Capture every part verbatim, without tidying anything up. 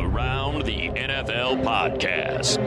Around the N F L podcast.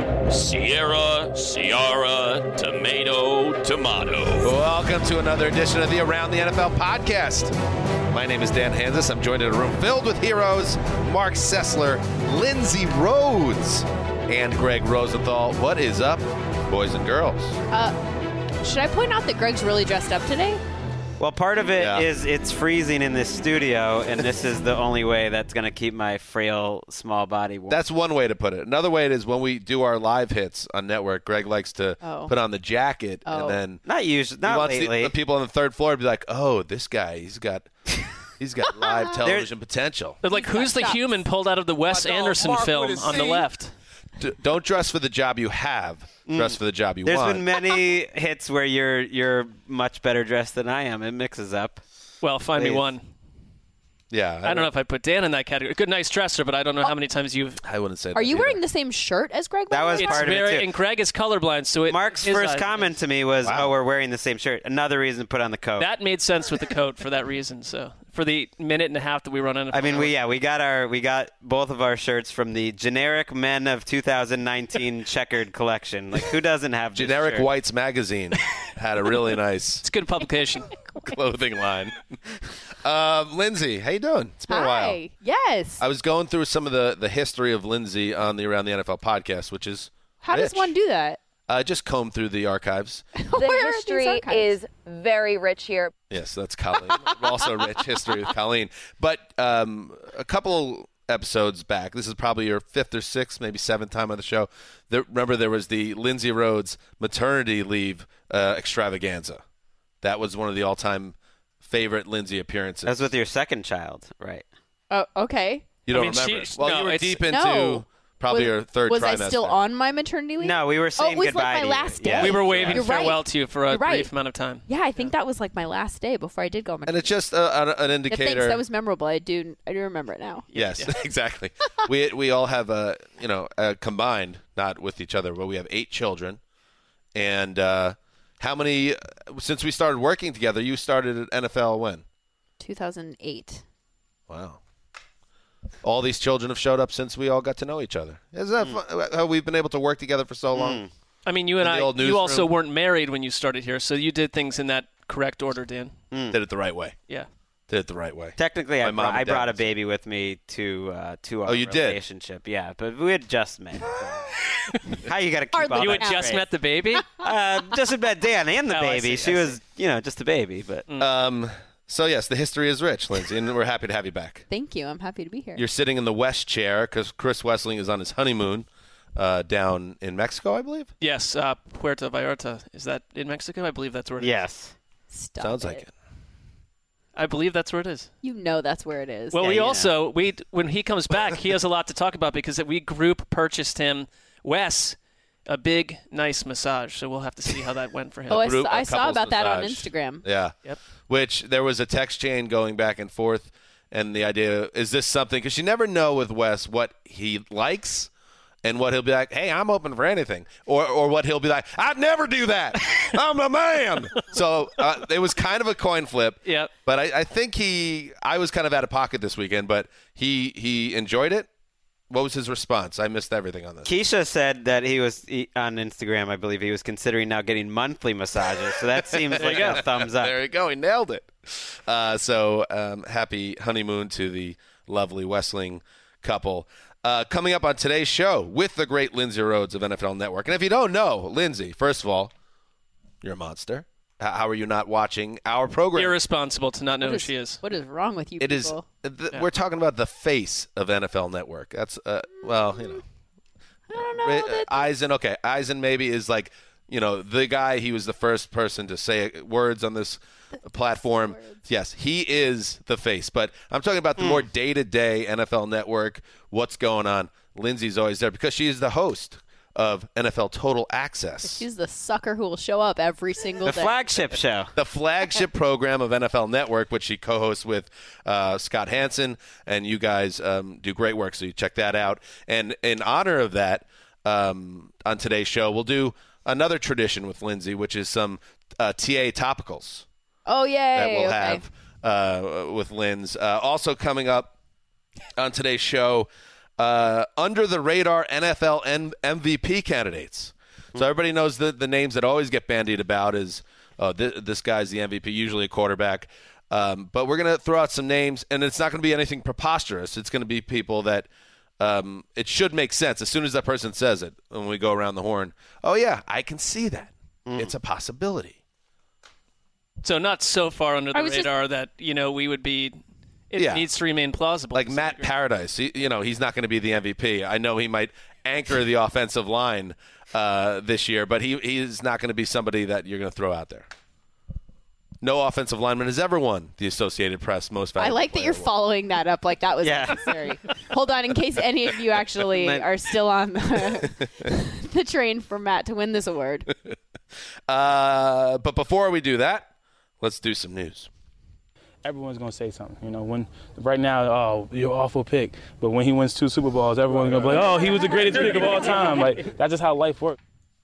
Sierra, Ciara, Tomato, Tomato. Welcome to another edition of the Around the N F L podcast. My name is Dan Hanzus. I'm joined in a room filled with heroes, Mark Sessler, Lindsay Rhodes, and Greg Rosenthal. What is up, boys and girls? Uh, should I point out that Greg's really dressed up today? Well, part of it Yeah. is it's freezing in this studio, and this is the only way that's going to keep my frail, small body warm. That's one way to put it. Another way is when we do our live hits on network, Greg likes to Oh. put on the jacket, Oh. and then not usually, he not wants the, lately. the people on the third floor to be like, "Oh, this guy, he's got, he's got live television potential." But like, who's the human pulled out of the Wes Anderson film on the left? D- don't dress for the job you have. Dress for the job you There's want. been many hits where you're you're much better dressed than I am. It mixes up. Well, find me Please. one. yeah, I don't know if I put Dan in that category. Good, nice dresser, but I don't know how many times you've. I wouldn't say. Are that you either. wearing the same shirt as Greg? That was It's part of it, very, too. and Greg is colorblind, so it. Mark's his first eyes- comment to me was, Wow. "Oh, we're wearing the same shirt." Another reason to put on the coat. That made sense with the coat for that reason. So for the minute and a half that we run in. I mean, we yeah, we got our we got both of our shirts from the generic Men of two thousand nineteen checkered collection. Like, who doesn't have this Generic shirt? Whites magazine had a really nice It's a good publication. clothing line. Um, Lindsay, how you doing? It's been a while. Hi. Yes. I was going through some of the, the history of Lindsay on the Around the N F L podcast, which is How does rich. one do that? Uh, just comb through the archives. The Where are these history archives? is very rich here. Yes, that's Colleen. Also rich history with Colleen. But um, a couple episodes back, this is probably your fifth or sixth, maybe seventh time on the show. There, remember, there was the Lindsay Rhodes maternity leave uh, extravaganza. That was one of the all-time favorite Lindsay appearances. That's with your second child, right? Oh, okay. You don't I mean, remember? she- well, no, you were it's- deep into No. probably was, your third Was trimester. I still on my maternity leave? No, we were Oh, saying it was goodbye like my to you. last day. Yeah. We were waving You're right. farewell to you for a You're right. brief amount of time. Yeah, I think that was like my last day before I did go on And maternity it's just a, a, an leave. indicator. Thanks. That was memorable. I do. I do remember it now. Yes, exactly. we we all have a you know a combined, not with each other, but we have eight children. And uh, how many? Since we started working together, you started at N F L when? two thousand eight. Wow. All these children have showed up since we all got to know each other. Isn't that fun, how we've been able to work together for so long? I mean, you and In the I, old you also newsroom. weren't married when you started here, so you did things in that correct order, Dan. Did it the right way. Yeah. Did it the right way. Technically, I, My mom brought, and I dad brought a was- baby with me to uh, to our Oh, you did? relationship. Yeah, but we had just met. so. How you got to keep Hardly all You that had just straight. met the baby? Uh, just met Dan and the Oh, I baby. see, she I was, you know, just a baby. But Um. So yes, the history is rich, Lindsay, and we're happy to have you back. Thank you. I'm happy to be here. You're sitting in the West chair because Chris Wessling is on his honeymoon uh, down in Mexico, I believe. Yes, uh, Puerto Vallarta. Is that in Mexico? I believe that's where it is. yes, Stop Sounds it. like it. I believe that's where it is. You know that's where it is. Well, Yeah, we you also we when he comes back, he has a lot to talk about because we group purchased him, Wes, a big, nice massage. So we'll have to see how that went for him. oh, I, group- saw, a I saw couples about that on massage. Instagram. Yeah. Yep. Which there was a text chain going back and forth, and the idea is this something because you never know with Wes what he likes and what he'll be like. Hey, I'm open for anything, or or what he'll be like. I'd never do that. I'm a man. So uh, it was kind of a coin flip. Yep. But I, I think he, I was kind of out of pocket this weekend, but he he enjoyed it. What was his response? I missed everything on this. Keisha said that he was he, on Instagram. I believe he was considering now getting monthly massages. So that seems like you go. a thumbs up. There you go. He nailed it. Uh, so um, happy honeymoon to the lovely Wessling couple. Uh, coming up on today's show with the great Lindsay Rhodes of N F L Network. And if you don't know, Lindsay, first of all, you're a monster. H- How are you not watching our program? Irresponsible to not know What who is, she is. what is wrong with you It is. people? Th- We're talking about the face of N F L Network. That's uh, well, you know, I don't know. Ra- that- Eisen. Okay, Eisen maybe is like, you know, the guy. He was the first person to say words on this platform. Yes, he is the face. But I'm talking about the more day-to-day N F L Network. What's going on? Lindsay's always there because she is the host of N F L Total Access, She's the sucker who will show up every single The day. flagship show. the flagship program of N F L Network, which she co-hosts with uh, Scott Hansen, and you guys um, do great work. So you check that out. And in honor of that, um, on today's show, we'll do another tradition with Lindsay, which is some uh, T A topicals Oh, yay. that we'll okay. have uh, with Linz. Uh, also coming up on today's show, uh, under the radar N F L M V P candidates. So everybody knows the the names that always get bandied about is uh, th- this guy's the M V P, usually a quarterback. Um, but we're going to throw out some names, and it's not going to be anything preposterous. It's going to be people that um, it should make sense as soon as that person says it. When we go around the horn, oh yeah, I can see that. Mm. It's a possibility. So not so far under the I was radar that you know we would be. It Yeah. needs to remain plausible. Like Matt Paradise, he, you know, he's not going to be the M V P. I know he might anchor the offensive line uh, this year, but he he's not going to be somebody that you're going to throw out there. No offensive lineman has ever won the Associated Press Most I Valuable like that Player you're award. following that up like that was Yeah. necessary. Hold on, in case any of you actually Then- are still on the, the train for Matt to win this award. Uh, but before we do that, let's do some news. Everyone's going to say something. You know, when right now, oh, you're an awful pick. But when he wins two Super Bowls, everyone's going to be like, oh, he was the greatest pick of all time. Like, that's just how life works.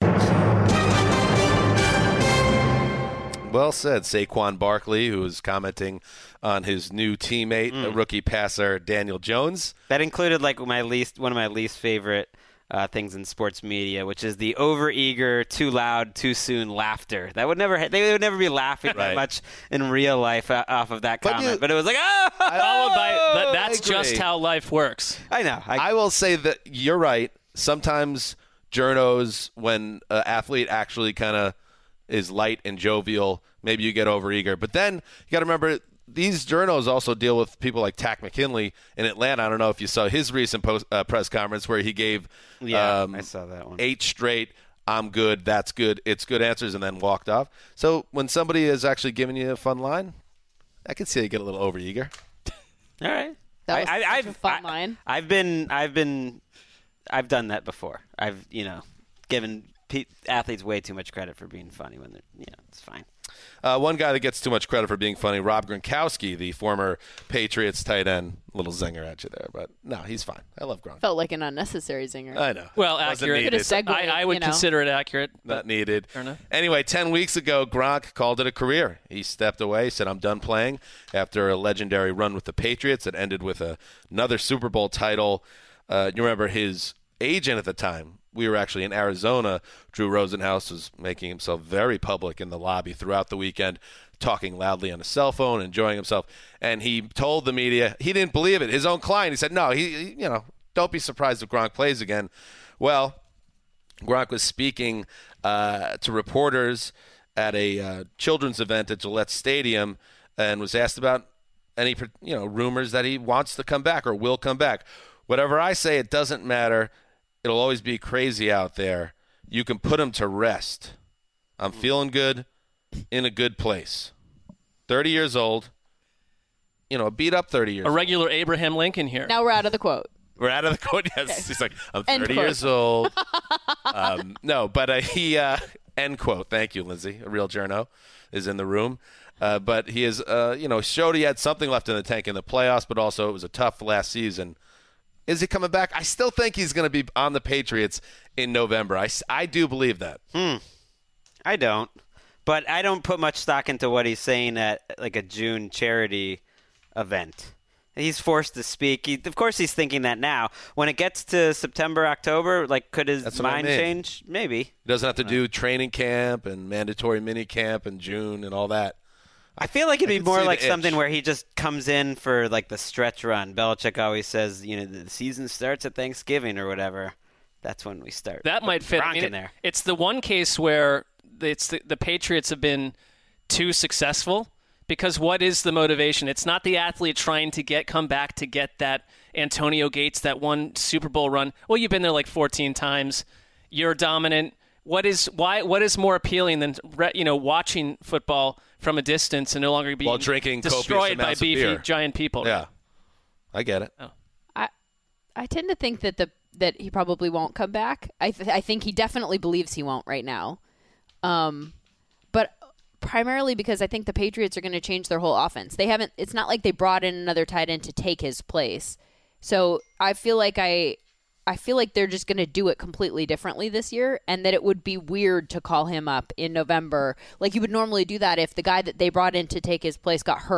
Well said, Saquon Barkley, who was commenting on his new teammate, mm. rookie passer Daniel Jones. That included like my least one of my least favorite uh, things in sports media, which is the overeager, too loud, too soon laughter. That would never they would never be laughing Right. that much in real life uh, off of that But comment. you- but it was like, oh, Followed by that, that's I agree. just how life works. I know. I, I will say that you're right. Sometimes journos, when an athlete actually kind of is light and jovial, maybe you get overeager. But then you got to remember, these journos also deal with people like Tack McKinley in Atlanta. I don't know if you saw his recent post, uh, press conference where he gave yeah, um, I saw that one. eight straight, I'm good, that's good, it's good answers, and then walked off. So when somebody is actually giving you a fun line, I can see you get a little overeager. All right. That was I, I, such I've, a fun I, line. I've been, I've been, I've done that before. I've, you know, given pe- athletes way too much credit for being funny when they're, you know, it's fine. Uh, one guy that gets too much credit for being funny, Rob Gronkowski, the former Patriots tight end. Little zinger at you there, but no, he's fine. I love Gronk. Felt like an unnecessary zinger. I know. Well, Wasn't accurate. needed. Could've segued, I, I would you know. consider it accurate. Not But needed. Fair enough. Anyway, ten weeks ago, Gronk called it a career. He stepped away, said, I'm done playing after a legendary run with the Patriots that ended with a, another Super Bowl title. Uh, you remember his agent at the time. We were actually in Arizona. Drew Rosenhaus was making himself very public in the lobby throughout the weekend, talking loudly on a cell phone, enjoying himself. And he told the media he didn't believe it. His own client, he said, no, he, he you know, don't be surprised if Gronk plays again. Well, Gronk was speaking uh, to reporters at a uh, children's event at Gillette Stadium and was asked about any, you know, rumors that he wants to come back or will come back. Whatever I say, it doesn't matter. It'll always be crazy out there. You can put him to rest. I'm feeling good, in a good place. thirty years old. You know, beat up thirty years a old. regular Abraham Lincoln here. Now we're out of the quote. We're out of the quote. Yes, he's like, I'm End thirty quote. years old. um, no, but uh, he uh, end quote. Thank you, Lindsay. A real journo is in the room. Uh, but he is, uh, you know, showed he had something left in the tank in the playoffs, but also it was a tough last season. Is he coming back? I still think he's going to be on the Patriots in November. I, I do believe that. Hmm. I don't. But I don't put much stock into what he's saying at like a June charity event. He's forced to speak. He, of course he's thinking that now. When it gets to September, October, like could his That's what I mind mean. change? Maybe. He doesn't have to do training camp and mandatory mini camp in June and all that. I feel like it'd I be can more see the like something itch. where he just comes in for like the stretch run. Belichick always says, you know, the season starts at Thanksgiving or whatever. That's when we start. That might fit. Gronk I mean, in there. It's the one case where it's the, the Patriots have been too successful because what is the motivation? It's not the athlete trying to get come back to get that Antonio Gates, that one Super Bowl run. Well, you've been there like fourteen times. You're dominant. What is why? What is more appealing than you know watching football from a distance and no longer being While drinking copious destroyed by amounts of beefy beer. giant people? right? Yeah, I get it. I I tend to think that the that he probably won't come back. I th- I think he definitely believes he won't right now. Um, but primarily because I think the Patriots are going to change their whole offense. They haven't. It's not like they brought in another tight end to take his place. So I feel like I. I feel like they're just going to do it completely differently this year, and that it would be weird to call him up in November. Like you would normally do that if the guy that they brought in to take his place got hurt.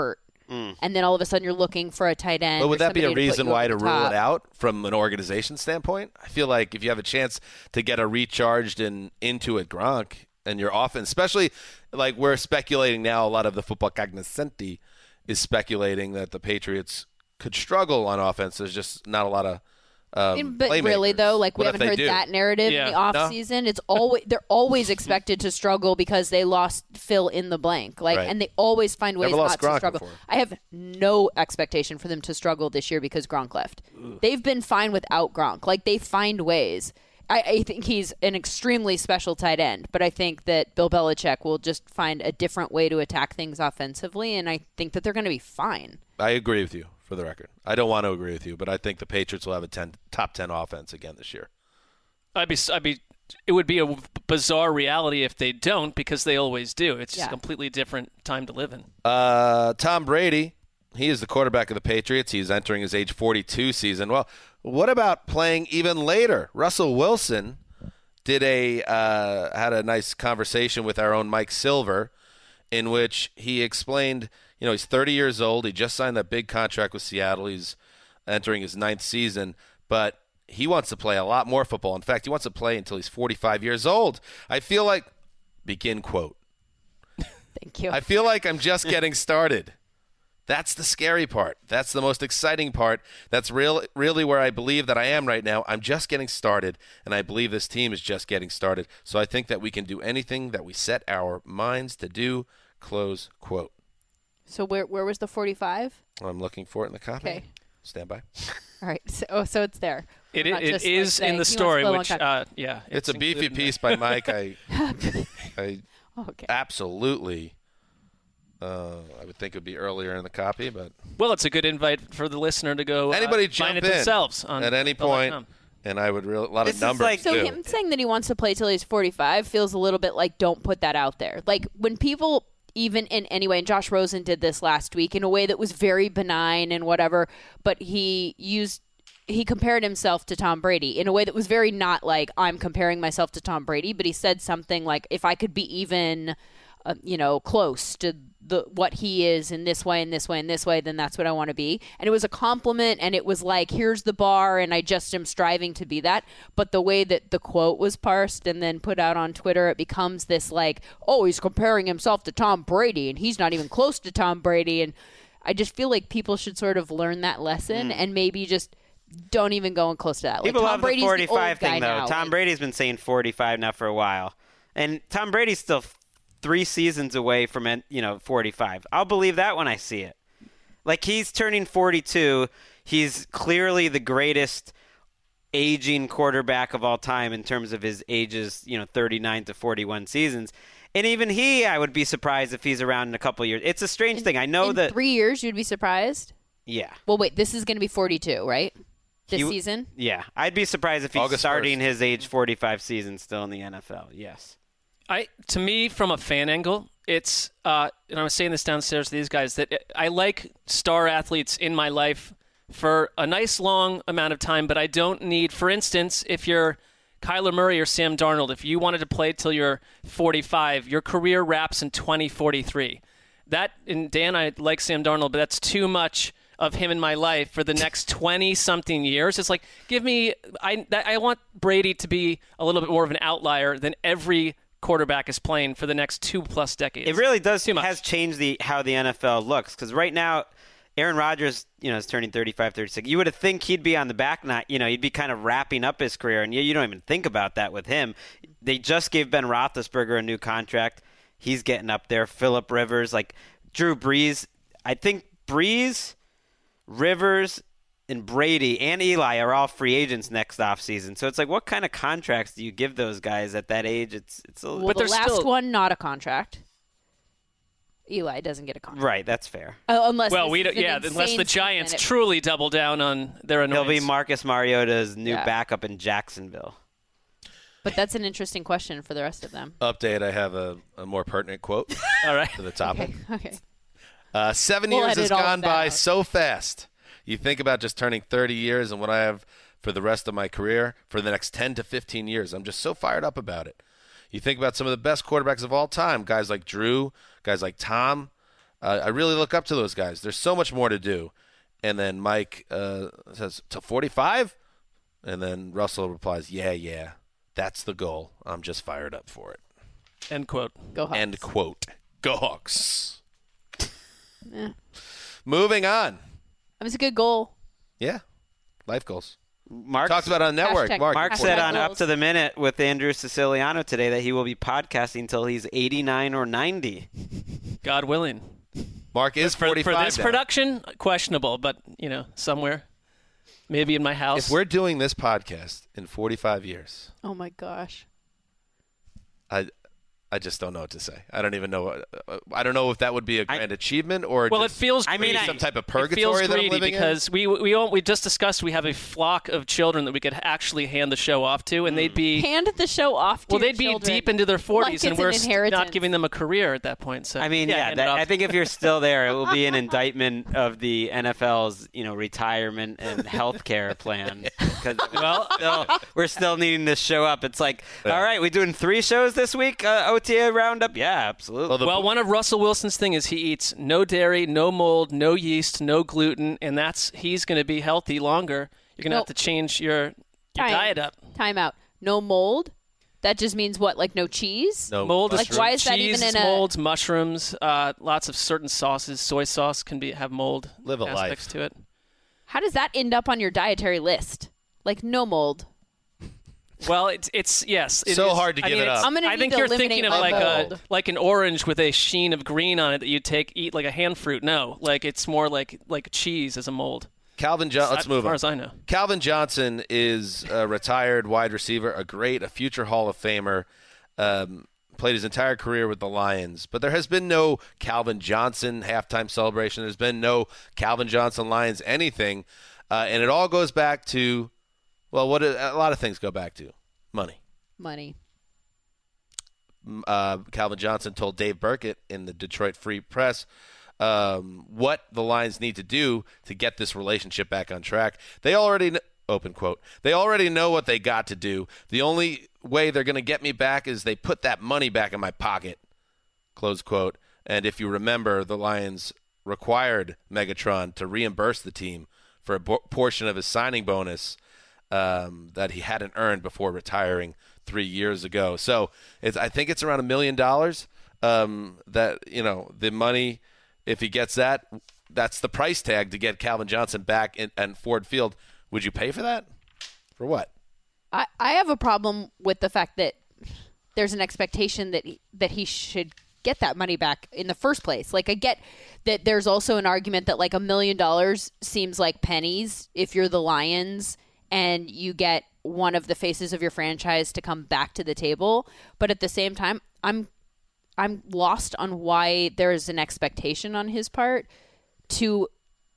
mm. and then all of a sudden you're looking for a tight end. But would that be a to reason why to rule it out from an organization standpoint? I feel like if you have a chance to get a recharged and into it Gronk and your offense, especially like we're speculating now, a lot of the football cognoscenti is speculating that the Patriots could struggle on offense. There's just not a lot of um, But playmakers. really, though, like we What if haven't they heard do? that narrative Yeah. in the off No? season. It's always they're always expected to struggle because they lost fill in the blank, like, Right. and they always find ways Never lost not to Gronk struggle. before. I have no expectation for them to struggle this year because Gronk left. Ugh. They've been fine without Gronk. Like they find ways. I, I think he's an extremely special tight end, but I think that Bill Belichick will just find a different way to attack things offensively, and I think that they're going to be fine. I agree with you, for the record. I don't want to agree with you, but I think the Patriots will have a ten, top ten offense again this year. I'd be, I'd be, it would be a bizarre reality if they don't, because they always do. It's just Yeah. a completely different time to live in. Uh, Tom Brady, he is the quarterback of the Patriots. He's entering his age forty-two season. Well, what about playing even later? Russell Wilson did a uh, had a nice conversation with our own Mike Silver, in which he explained, you know, he's thirty years old. He just signed that big contract with Seattle. He's entering his ninth season, but he wants to play a lot more football. In fact, he wants to play until he's forty-five years old. I feel like, begin quote. Thank you. I feel like I'm just getting started. That's the scary part. That's the most exciting part. That's real, really where I believe that I am right now. I'm just getting started, and I believe this team is just getting started. So I think that we can do anything that we set our minds to do, close quote. So where where was the forty-five? I'm looking for it in the copy. Okay. Stand by. All right. So, oh, so it's there. It, I'm not it just, is like, in saying the he story, wants to which, play a long uh, yeah. It's, a beefy included in piece there. by Mike. I, I Okay. absolutely, uh, I would think it would be earlier in the copy, but Well, it's a good invite for the listener to go anybody uh, jump find it in themselves on at any N F L dot point, com. and I would real a lot This of is numbers like- So too. him saying that he wants to play till he's forty-five feels a little bit like don't put that out there. Like when people even in any way, and Josh Rosen did this last week in a way that was very benign and whatever, but he used he compared himself to Tom Brady in a way that was very not like I'm comparing myself to Tom Brady, but he said something like if I could be even uh, you know, close to the what he is in this way, in this way, in this way, then that's what I want to be. And it was a compliment, and it was like, here's the bar, and I just am striving to be that. But the way that the quote was parsed and then put out on Twitter, it becomes this like, oh, he's comparing himself to Tom Brady, and he's not even close to Tom Brady. And I just feel like people should sort of learn that lesson mm. and maybe just don't even go in close to that. People like, Tom love Brady's the forty-five the old thing, guy though. now. Tom like, Brady's been saying forty-five now for a while. And Tom Brady's still three seasons away from, you know, forty-five. I'll believe that when I see it. Like, he's turning forty-two. He's clearly the greatest aging quarterback of all time in terms of his ages, you know, thirty-nine to forty-one seasons. And even he, I would be surprised if he's around in a couple of years. It's a strange in, thing. I know in that three years you'd be surprised. Yeah. Well, wait, this is going to be forty-two, right? This He- season? Yeah. I'd be surprised if he's August starting first. his age forty-five season still in the N F L. Yes. I to me, from a fan angle, it's uh, and I was saying this downstairs to these guys that I like star athletes in my life for a nice long amount of time, but I don't need. For instance, if you're Kyler Murray or Sam Darnold, if you wanted to play till you're forty-five, your career wraps in twenty forty-three. That and Dan, I like Sam Darnold, but that's too much of him in my life for the next twenty something years. It's like, give me. I I want Brady to be a little bit more of an outlier than every quarterback is playing for the next two plus decades. It really does Too much. has changed the how the N F L looks, because right now Aaron Rodgers, you know, is turning thirty-five, thirty-six. You would have think he'd be on the back nine, you know, he'd be kind of wrapping up his career, and you, you don't even think about that with him. They just gave Ben Roethlisberger a new contract. He's getting up there. Phillip Rivers, like Drew Brees. I think Brees, Rivers, and Brady and Eli are all free agents next offseason. So it's like, what kind of contracts do you give those guys at that age? It's it's a Well, But the they're last still- one, not a contract. Eli doesn't get a contract. right. That's fair. Uh, unless well, this we is don't, an yeah, unless insane the Giants season, it- truly double down on their He'll annoyance. be Marcus Mariota's new Yeah. backup in Jacksonville. But that's an interesting question for the rest of them. Update, I have a, a more pertinent quote All right. to the topic. Okay. Okay. Uh, seven We'll years has edit all gone of that by out. so fast. You think about just turning thirty years and what I have for the rest of my career for the next ten to fifteen years. I'm just so fired up about it. You think about some of the best quarterbacks of all time, guys like Drew, guys like Tom, Uh, I really look up to those guys. There's so much more to do. And then Mike uh, says, to forty-five? And then Russell replies, yeah, yeah, that's the goal. I'm just fired up for it. End quote. Go Hawks. End quote. Go Hawks. Yeah. Moving on. That was a good goal. Yeah. Life goals. Mark Talked about it on network. Hashtag- Mark, Mark Hashtag said on Up goals. to the Minute with Andrew Siciliano today that he will be podcasting until he's eighty-nine or ninety. God willing. Mark is For, forty-five for this now. production, questionable, but, you know, somewhere. Maybe in my house. If we're doing this podcast in forty-five years, Oh my gosh. I I just don't know what to say. I don't even know. What, uh, I don't know if that would be a grand I- achievement or Well, just it feels I mean, greedy. I- some type of It feels purgatory that I'm greedy living because we we all, we just discussed we have a flock of children that we could actually hand the show off to, and they'd be Hand the show off to well, your they'd be children deep into their forties, like and it's we're an s- inheritance. not giving them a career at that point. So I mean, yeah, hand it that, off. I think if you're still there, it will be an indictment of the N F L's, you know, retirement and health care plan. Because well, still, we're still needing this show up. It's like, Yeah. all right, we doing three shows this week, uh, O T A roundup? Yeah, absolutely. Well, the- Well, one of Russell Wilson's thing is he eats no dairy, no mold, no yeast, no gluten, and that's he's going to be healthy longer. You're going to Nope. have to change your your Time. diet up. Time out. No mold. That just means what? Like no cheese? no Mold is Like, why is that cheese, even in a- molds, mushrooms, uh, lots of certain sauces. Soy sauce can be have mold Live a aspects life. to it. How does that end up on your dietary list? Like no mold. Well, it's it's yes. it So is- hard to I give mean, it it's- up. I'm gonna I need think to you're eliminate thinking of my like a mold. like an orange with a sheen of green on it that you take eat like a hand fruit. No, like it's more like like cheese as a mold. Calvin Johnson. Let's as move far on. as I know. Calvin Johnson is a retired wide receiver, a great, a future Hall of Famer. Um, played his entire career with the Lions, but there has been no Calvin Johnson halftime celebration. There's been no Calvin Johnson Lions anything, uh, and it all goes back to, well, what a lot of things go back to money. Money. Uh, Calvin Johnson told Dave Burkett in the Detroit Free Press um, what the Lions need to do to get this relationship back on track. They already kn- open quote. They already know what they got to do. The only way they're going to get me back is they put that money back in my pocket. Close quote. And if you remember, the Lions required Megatron to reimburse the team for a bo- portion of his signing bonus um, that he hadn't earned before retiring three years ago. So it's I think it's around a million dollars. Um, that you know the money, if he gets that, that's the price tag to get Calvin Johnson back in, in Ford Field. Would you pay for that? For what? I, I have a problem with the fact that there's an expectation that he, that he should get that money back in the first place. Like I get that there's also an argument that like a million dollars seems like pennies if you're the Lions and you get one of the faces of your franchise to come back to the table. But at the same time, I'm I'm lost on why there is an expectation on his part to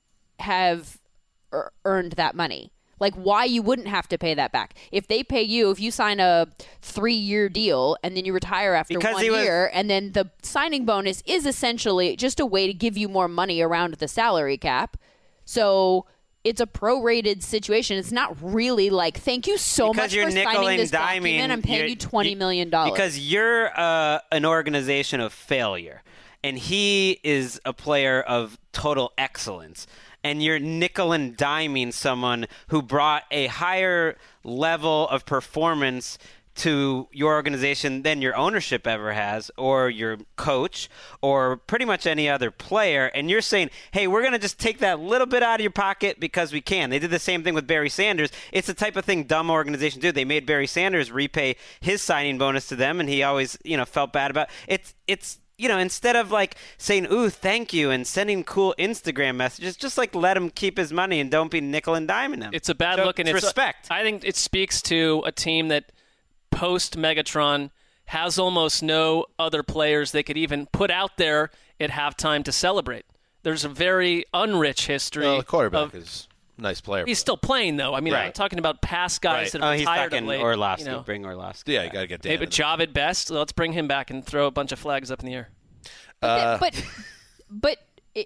have er- earned that money. Like why you wouldn't have to pay that back. If they pay you, if you sign a three-year deal and then you retire after Because one he was- year, and then the signing bonus is essentially just a way to give you more money around the salary cap. So it's a prorated situation. It's not really like, thank you so Because much you're for nickel signing and this document. diming, I'm paying you're- you twenty you- million dollars. Because you're uh, an organization of failure, and he is a player of total excellence. And you're nickel and diming someone who brought a higher level of performance to your organization than your ownership ever has, or your coach, or pretty much any other player. And you're saying, hey, we're going to just take that little bit out of your pocket because we can. They did the same thing with Barry Sanders. It's the type of thing dumb organizations do. They made Barry Sanders repay his signing bonus to them, and he always, you know, felt bad about it. It's, it's, you know, instead of like saying, ooh, thank you, and sending cool Instagram messages, just like let him keep his money and don't be nickel and diming him. It's a bad So look, and it's it's respect. I think it speaks to a team that post Megatron has almost no other players they could even put out there at halftime to celebrate. There's a very unrich history. Well, the quarterback of, is a nice player. he's still playing though. I mean, I'm Right. talking about past guys Right. that oh, have he's retired talking of late. Orlovsky. You know. Bring Orlovsky. yeah, you got to get Hey, Dan. but Javid Best, let's bring him back and throw a bunch of flags up in the air. But, but, but it,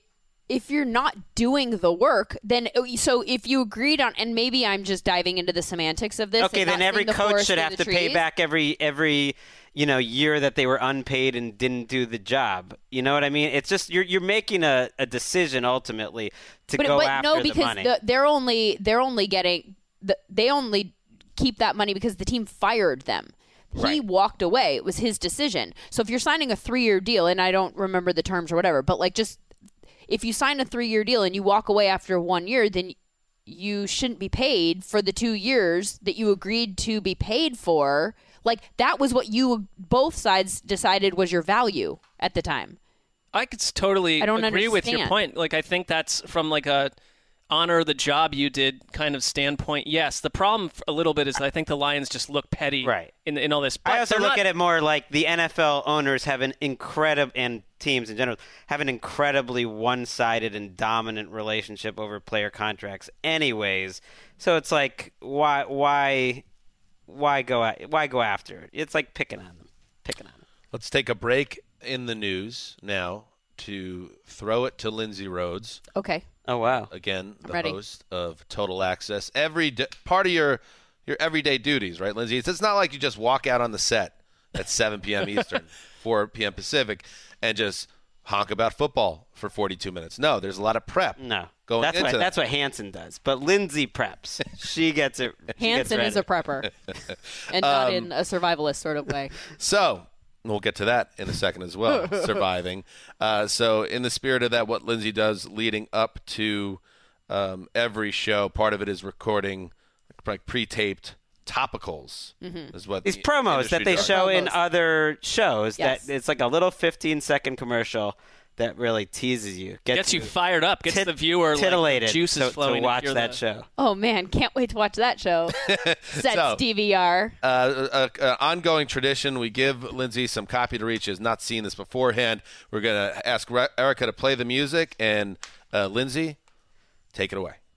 if you're not doing the work, then so if you agreed on, and maybe I'm just diving into the semantics of this. Okay, then every the coach should have to trees. pay back every every you know year that they were unpaid and didn't do the job. You know what I mean? It's just you're you're making a, a decision ultimately to but, go but after no, the because money. the, they're only they're only getting the, they only keep that money because the team fired them. He Right. walked away. It was his decision. So if you're signing a three-year deal, and I don't remember the terms or whatever, but like just if you sign a three-year deal and you walk away after one year, then you shouldn't be paid for the two years that you agreed to be paid for. Like that was what you both sides decided was your value at the time. I could totally I don't agree with your understand. point. Like I think that's from like a honor the job you did kind of standpoint. Yes, the problem a little bit is I think the Lions just look petty Right. in in all this. But I also they're look not- at it more like the N F L owners have an incredible, and teams in general, have an incredibly one-sided and dominant relationship over player contracts anyways. So it's like, why why, why go a- why go after it? It's like picking on them. Picking on them. Let's take a break in the news now to throw it to Lindsay Rhodes. Okay. Oh, wow. Again, the ready. host of Total Access. Every d- part of your your everyday duties, right, Lindsay? It's, it's not like you just walk out on the set at seven p.m. Eastern, four p.m. Pacific, and just honk about football for forty-two minutes. No, there's a lot of prep. No. Going that's into what that. that's what Hansen does. But Lindsay preps. She gets it. She gets Hansen is ready. a prepper, and not Um, in a survivalist sort of way. So we'll get to that in a second as well, surviving. Uh, so in the spirit of that, what Lindsay does leading up to um, every show, part of it is recording like pre-taped topicals. Mm-hmm. Is what These the promos that industry they term. show in Promos. other shows. Yes. That it's like a little fifteen second commercial that really teases you, gets you fired up, gets tit- the viewer titillated like, juices to, flowing to watch hear that the- show. Oh man, can't wait to watch that show. Sets So- D V R. Uh, a, a ongoing tradition. We give Lindsay some copy to read. She has not seen this beforehand. We're going to ask Re- Erica to play the music, and uh, Lindsay, take it away.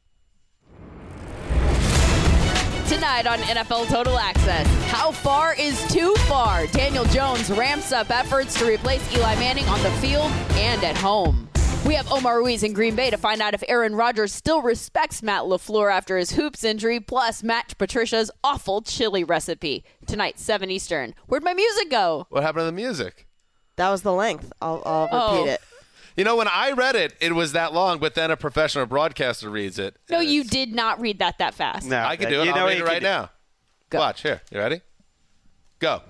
Tonight on N F L Total Access, how far is too far? Daniel Jones ramps up efforts to replace Eli Manning on the field and at home. We have Omar Ruiz in Green Bay to find out if Aaron Rodgers still respects Matt LaFleur after his hoops injury, plus Matt Patricia's awful chili recipe. Tonight, seven Eastern. Where'd my music go? What happened to the music? That was the length. I'll, I'll repeat Oh. it. You know, when I read it, it was that long, but then a professional broadcaster reads it. No, and you it's- did not read that that fast. No, I can that- do it. You I'll know read you it can right do- now. Go. Watch. Here. You ready? Go.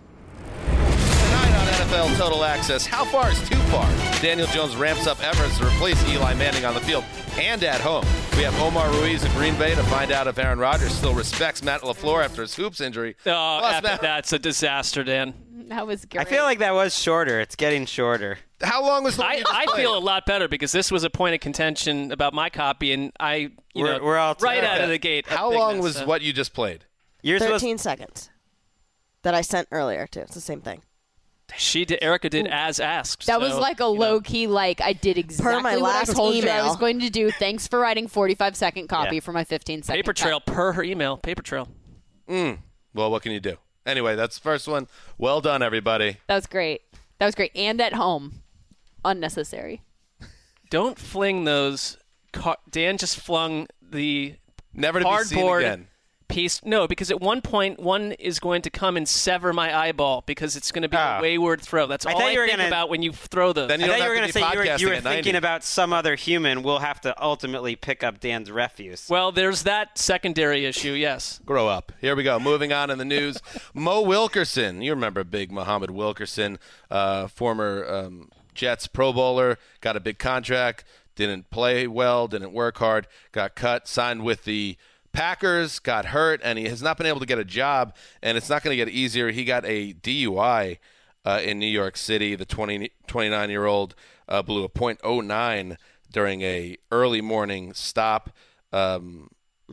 Tonight on N F L Total Access, how far is too far? Daniel Jones ramps up efforts to replace Eli Manning on the field and at home. We have Omar Ruiz in Green Bay to find out if Aaron Rodgers still respects Matt LaFleur after his hoops injury. Oh, Plus, F- Matt- that's a disaster, Dan. That was great. I feel like that was shorter. It's getting shorter. How long was the one I, you just I played? feel a lot better because this was a point of contention about my copy, and I, you We're- know, we're all right together. out of the gate. a How big long mess, was so. what you just played? You're supposed thirteen seconds that I sent earlier, too. It's the same thing. She did. Erica did as asked. That so, was like a you know. low key, like I did exactly my what I last told you I email. was going to do. Thanks for writing forty-five second copy Yeah. for my fifteen second paper cut. trail per her email. Paper trail. Well, what can you do? Anyway, that's the first one. Well done, everybody. That was great. That was great. And at home, unnecessary. Don't fling those. Car- Dan just flung the Never to be seen cardboard again. piece. No, because at one point, one is going to come and sever my eyeball because it's going to be Ah. a wayward throw. That's I all thought I you were think gonna- about when you throw those. Then you I don't thought you were have going to to be say you were, you podcasting were at ninety. thinking about some other human. We'll have to ultimately pick up Dan's refuse. well, there's that secondary issue, yes. Grow up. Here we go. Moving on in the news. Mo Wilkerson. You remember big Muhammad Wilkerson, uh, former um, Jets Pro Bowler, got a big contract, didn't play well, didn't work hard, got cut, signed with the Packers, got hurt, and he has not been able to get a job, and it's not going to get easier. He got a D U I uh, in New York City. The twenty, twenty-nine-year-old uh, blew a point oh nine during a early morning stop. Um,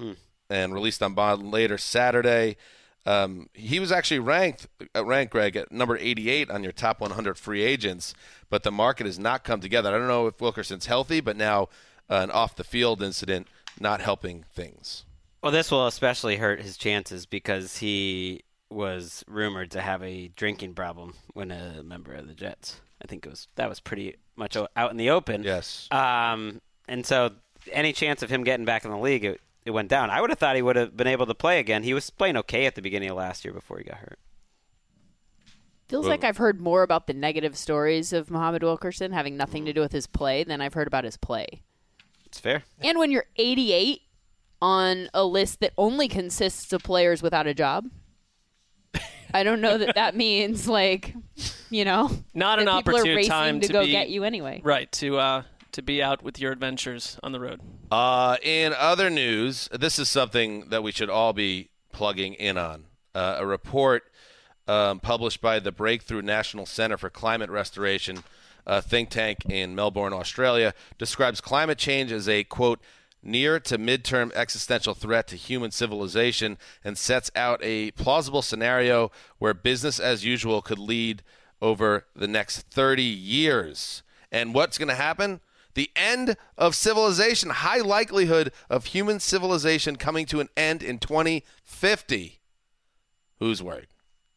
and released on bond later Saturday. Um, he was actually ranked, uh, ranked, Greg, at number eighty-eight on your top one hundred free agents, but the market has not come together. I don't know if Wilkerson's healthy, but now uh, an off-the-field incident not helping things. Well, this will especially hurt his chances because he was rumored to have a drinking problem when a member of the Jets. I think it was that was pretty much o- out in the open. Yes. Um, and so any chance of him getting back in the league, it, it went down. I would have thought he would have been able to play again. He was playing okay at the beginning of last year before he got hurt. Feels Well- like I've heard more about the negative stories of Muhammad Wilkerson having nothing to do with his play than I've heard about his play. It's fair. And when you're eighty-eight on a list that only consists of players without a job, I don't know that that means, like, you know, Not an that people are opportune racing time to, to go be- get you anyway. Right, to uh, to be out with your adventures on the road. Uh, in other news, this is something that we should all be plugging in on. Uh, a report um, published by the Breakthrough National Center for Climate Restoration, a think tank in Melbourne, Australia, describes climate change as a, quote, near to midterm existential threat to human civilization, and sets out a plausible scenario where business as usual could lead over the next thirty years. And what's going to happen? The end of civilization. High likelihood of human civilization coming to an end in twenty fifty. Who's worried?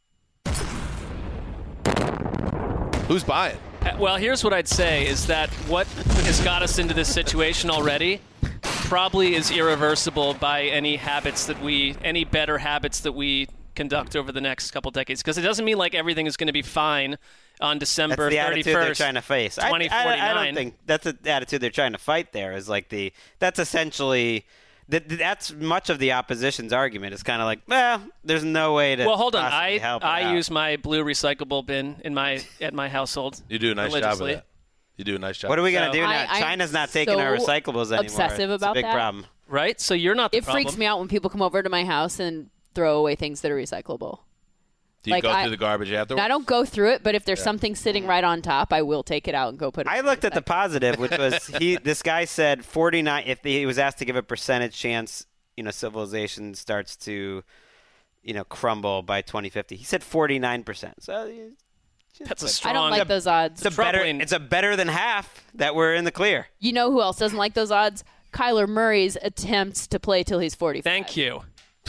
Who's buying? Uh, Well, here's what I'd say is that what has got us into this situation already probably is irreversible by any habits that we, any better habits that we conduct over the next couple decades. Because it doesn't mean like everything is going to be fine on December That's the attitude they're thirty-first, trying to face. I, twenty I, forty-nine. I don't think that's the attitude they're trying to fight there. Is like the that's essentially that that's much of the opposition's argument. It's kind of like, well, there's no way to. Well, hold on. possibly I help it I out. use my blue recyclable bin in my at my household. You do a nice job of religiously. that. You do a nice job. What are we gonna So- do now? I- I'm China's not taking our so recyclables anymore. obsessive It's about a big that. problem. Right? So you're not the It problem. freaks me out when people come over to my house and throw away things that are recyclable. Do you like, go I- through the garbage afterwards? I don't go through it, but if there's something sitting right on top, I will take it out and go put it. I in looked at the recycle. positive, which was he. This guy said forty-nine. If he was asked to give a percentage chance, you know, civilization starts to, you know, crumble by twenty fifty. He said forty-nine percent. So That's a I strong. don't like those odds. it's a better. troubling. It's a better than half that we're in the clear. You know who else doesn't like those odds? Kyler Murray's attempts to play till he's forty-five. Thank you.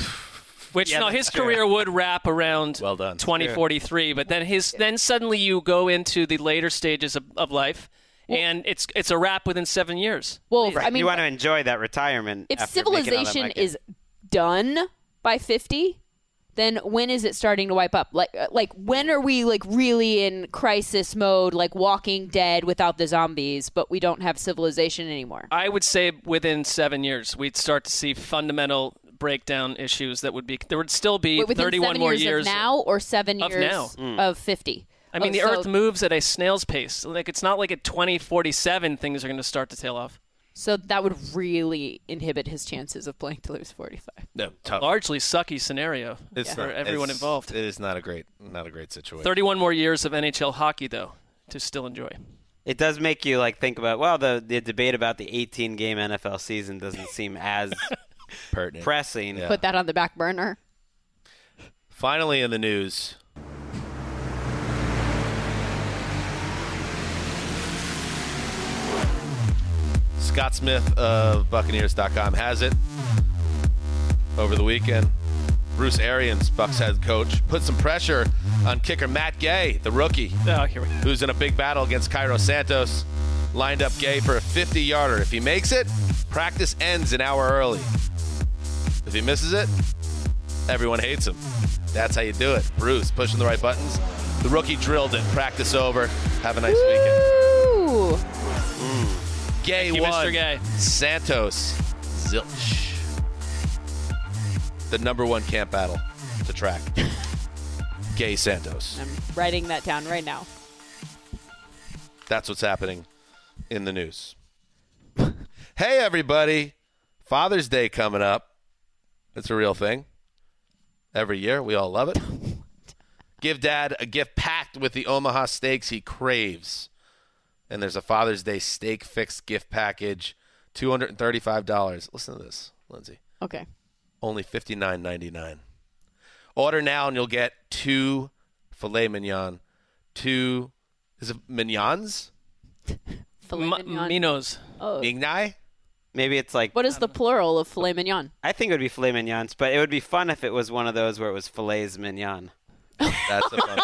Which Yeah, no, that's his true. career would wrap around Well done. twenty forty-three, but then his then suddenly you go into the later stages of, of life, and it's it's a wrap within seven years. Well, I mean, you want to enjoy that retirement. if after making all that civilization money. is done by fifty, then when is it starting to wipe up? Like, uh, like when are we like really in crisis mode, like Walking Dead without the zombies, but we don't have civilization anymore? I would say within seven years we'd start to see fundamental breakdown issues that would be there would still be Wait, within thirty-one seven more years, years of now or seven of years now. of fifty? I mean, Oh, the so, Earth moves at a snail's pace. Like it's not like at twenty forty-seven things are going to start to tail off. So that would really inhibit his chances of playing till he was forty-five. No, tough. Largely sucky scenario It's for not, everyone it's- involved. It is not a great, not a great situation. thirty-one more years of N H L hockey though to still enjoy. it does make you like think about well, the the debate about the eighteen game N F L season doesn't seem as Pertinent. pressing. Yeah. Put that on the back burner. Finally, in the news. Scott Smith of Buccaneers dot com has it. Over the weekend, Bruce Arians, Bucs head coach, put some pressure on kicker Matt Gay, the rookie, Oh, here we go. who's in a big battle against Cairo Santos. Lined up Gay for a fifty-yarder. If he makes it, practice ends an hour early. If he misses it, everyone hates him. That's how you do it. Bruce pushing the right buttons. The rookie drilled it. Practice over. Have a nice weekend. Ooh. Gay Thank you, won. Mister Gay. Santos. Zilch. The number one camp battle to track. Gay Santos. I'm writing that down right now. That's what's happening in the news. Hey, everybody. Father's Day coming up. It's a real thing. Every year. We all love it. Give Dad a gift packed with the Omaha steaks he craves. And there's a Father's Day steak fix gift package. two hundred thirty-five dollars. Listen to this, Lindsay. Okay. Only fifty-nine ninety-nine. Order now and you'll get two filet mignon. Two, is it mignons? Filet M- mignon. Minos. Oh. Mignai? Maybe it's like What is the plural of filet mignon? I think it would be filet mignons, but it would be fun if it was one of those where it was filets mignon. That's a fun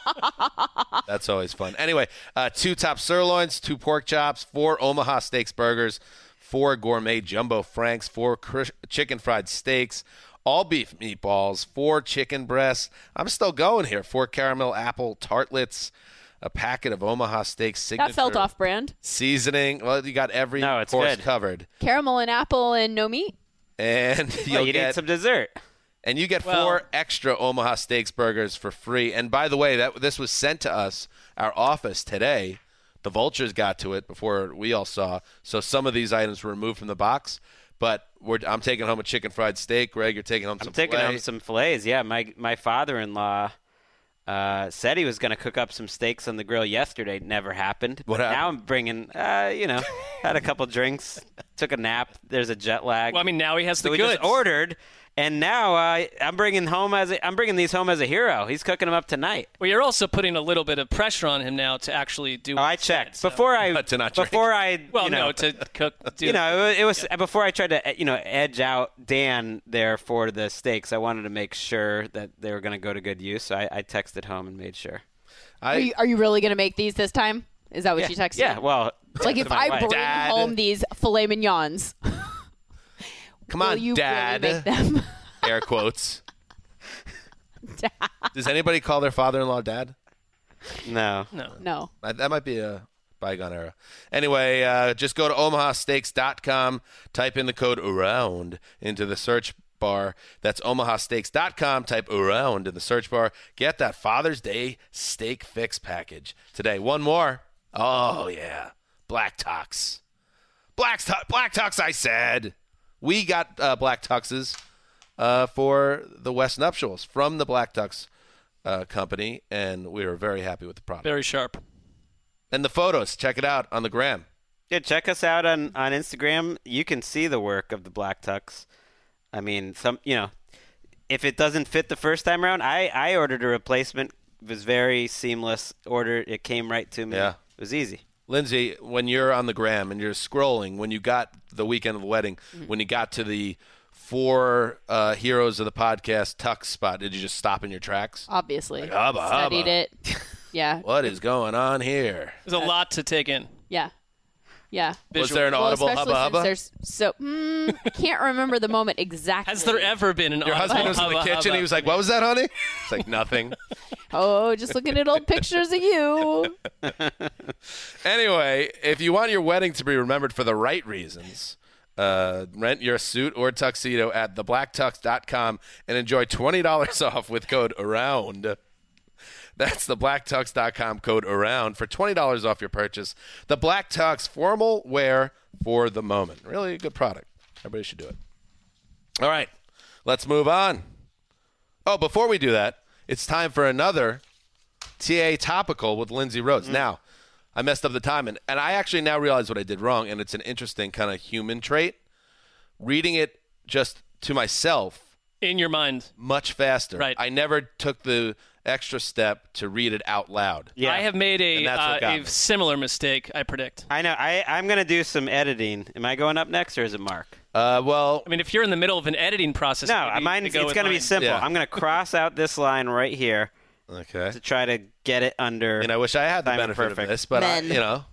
one. That's always fun. Anyway, uh, two top sirloins, two pork chops, four Omaha Steaks burgers, four gourmet jumbo franks, four cr- chicken fried steaks, all beef meatballs, four chicken breasts. I'm still going here. Four caramel apple tartlets, a packet of Omaha Steaks signature. That felt off brand. Seasoning. Well, you got every No, it's course good. covered. Caramel and apple and no meat. And Oh, you'll you get need some dessert. And you get Well- four extra Omaha Steaks burgers for free. And by the way, that this was sent to us, our office today. The Vultures got to it before we all saw. So some of these items were removed from the box. But we're, I'm taking home a chicken fried steak. Greg, you're taking home some I'm taking filet. home some fillets. Yeah, my my father-in-law uh, said he was going to cook up some steaks on the grill yesterday. Never happened. What But happened? Now I'm bringing, uh, you know, had a couple drinks, took a nap. There's a jet lag. Well, I mean, now he has so the we goods. just ordered, and now uh, I'm bringing home as a, I'm bringing these home as a hero. He's cooking them up tonight. Well, you're also putting a little bit of pressure on him now to actually do. Oh, what I he said, checked so- before I But to not drink. before I Well, you know, no, to cook. Do, you know, it was, it was before I tried to, you know, edge out Dan there for the steaks. I wanted to make sure that they were going to go to good use. So I, I texted home and made sure. I, Are you, are you really going to make these this time? Is that what yeah, you texted? Yeah, well, Like if my I wife. bring Dad. home these filet mignons, come will on, you Dad. really make them? Air quotes. Dad. Does anybody call their father-in-law dad? No. No. No. That that might be a bygone era. Anyway, uh, just go to omaha steaks dot com, type in the code AROUND into the search bar. That's omaha steaks dot com, type AROUND in the search bar. Get that Father's Day steak fix package today. One more. Oh, yeah. Black Tux. Black, tu- Black Tux, I said. We got uh, Black Tuxes uh, for the West Nuptials from the Black Tux uh, company, and we were very happy with the product. Very sharp. And the photos, check it out on the gram. Yeah, check us out on, on Instagram. You can see the work of the Black Tux. I mean, some you know, if it doesn't fit the first time around, I, I ordered a replacement. It was very seamless. Order it came right to me. Yeah. It was easy. Lindsay, when you're on the gram and you're scrolling, when you got the weekend of the wedding, Mm-hmm. when you got to the four uh, heroes of the podcast Tux spot, did you just stop in your tracks? Obviously. hubba, Studied hubba. it. Yeah. What is going on here? There's a lot to take in. Yeah. Yeah. Was there an Well, audible especially hubba since hubba? there's so mm, can't remember the moment exactly. Has there ever been an Your audible husband was in the hubba kitchen. hubba? He was like, "What was that, honey?" It's like nothing. Oh, just looking at old pictures of you. Anyway, if you want your wedding to be remembered for the right reasons, uh, rent your suit or tuxedo at the black tux dot com and enjoy twenty dollars off with code AROUND. That's the black tux dot com code AROUND for twenty dollars off your purchase. The Black Tux, formal wear for the moment. Really a good product. Everybody should do it. All right, let's move on. Oh, before we do that, it's time for another T A Topical with Lindsay Rhodes. Now, I messed up the time, and, and I actually now realize what I did wrong, and it's an interesting kind of human trait. Reading it just to myself In your mind. much faster. Right. I never took the extra step to read it out loud. Yeah. I have made a, And that's what uh, got a me. similar mistake, I predict. I know. I, I'm going to do some editing. Am I going up next or is it Mark? Uh, well, I mean, if you're in the middle of an editing process, No, maybe mine, to go it's with going to be mine. simple. Yeah. I'm going to cross out this line right here okay. to try to get it under. And I wish I had the Simon benefit Perfect. of this, but I, Men. you know.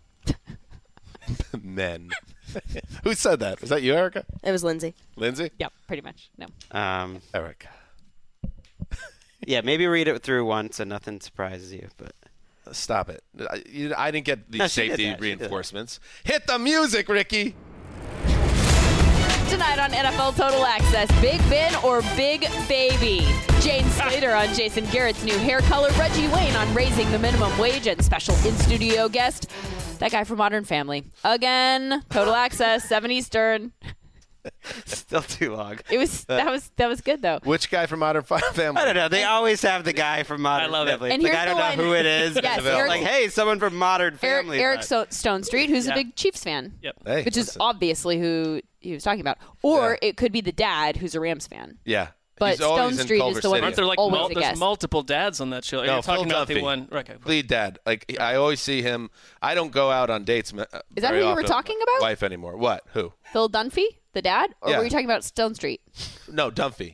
Men. Who said that? Was that you, Erica? It was Lindsay. Lindsay? Yep, pretty much. No. Um, Erica. yeah, maybe read it through once and nothing surprises you. But Stop it. I, you, I didn't get these No, she did safety that. She did that. reinforcements. Hit the music, Ricky. Tonight on N F L Total Access, Big Ben or Big Baby? Jane Slater on Jason Garrett's new hair color, Reggie Wayne on raising the minimum wage, and special in-studio guest, that guy from Modern Family. Again, Total Access, seven Eastern. still too long. It was that was that was good though. Which guy from Modern Family? I don't know. They always have the guy from Modern I love it. Family. And like, here's I don't the know one- who it is. Yes, It's Eric- like, hey, someone from Modern Eric, Family. Eric but- so- Stone Street, who's Yeah. a big Chiefs fan, Yep. Hey, which is listen. obviously who he was talking about. Or Yeah. it could be the dad who's a Rams fan. Yeah. But He's always Stone in Street is Culver the one City. Aren't there like Always mul- a there's guest. multiple dads on that show? No, You're talking Phil about the Dunphy. one. Okay. Lead dad. Like I always see him. I don't go out on dates. uh, Is that very who you were often talking with my about? Wife anymore? What? Who? Phil Dunphy, the dad, or Yeah. were you talking about Stone Street? No, Dunphy.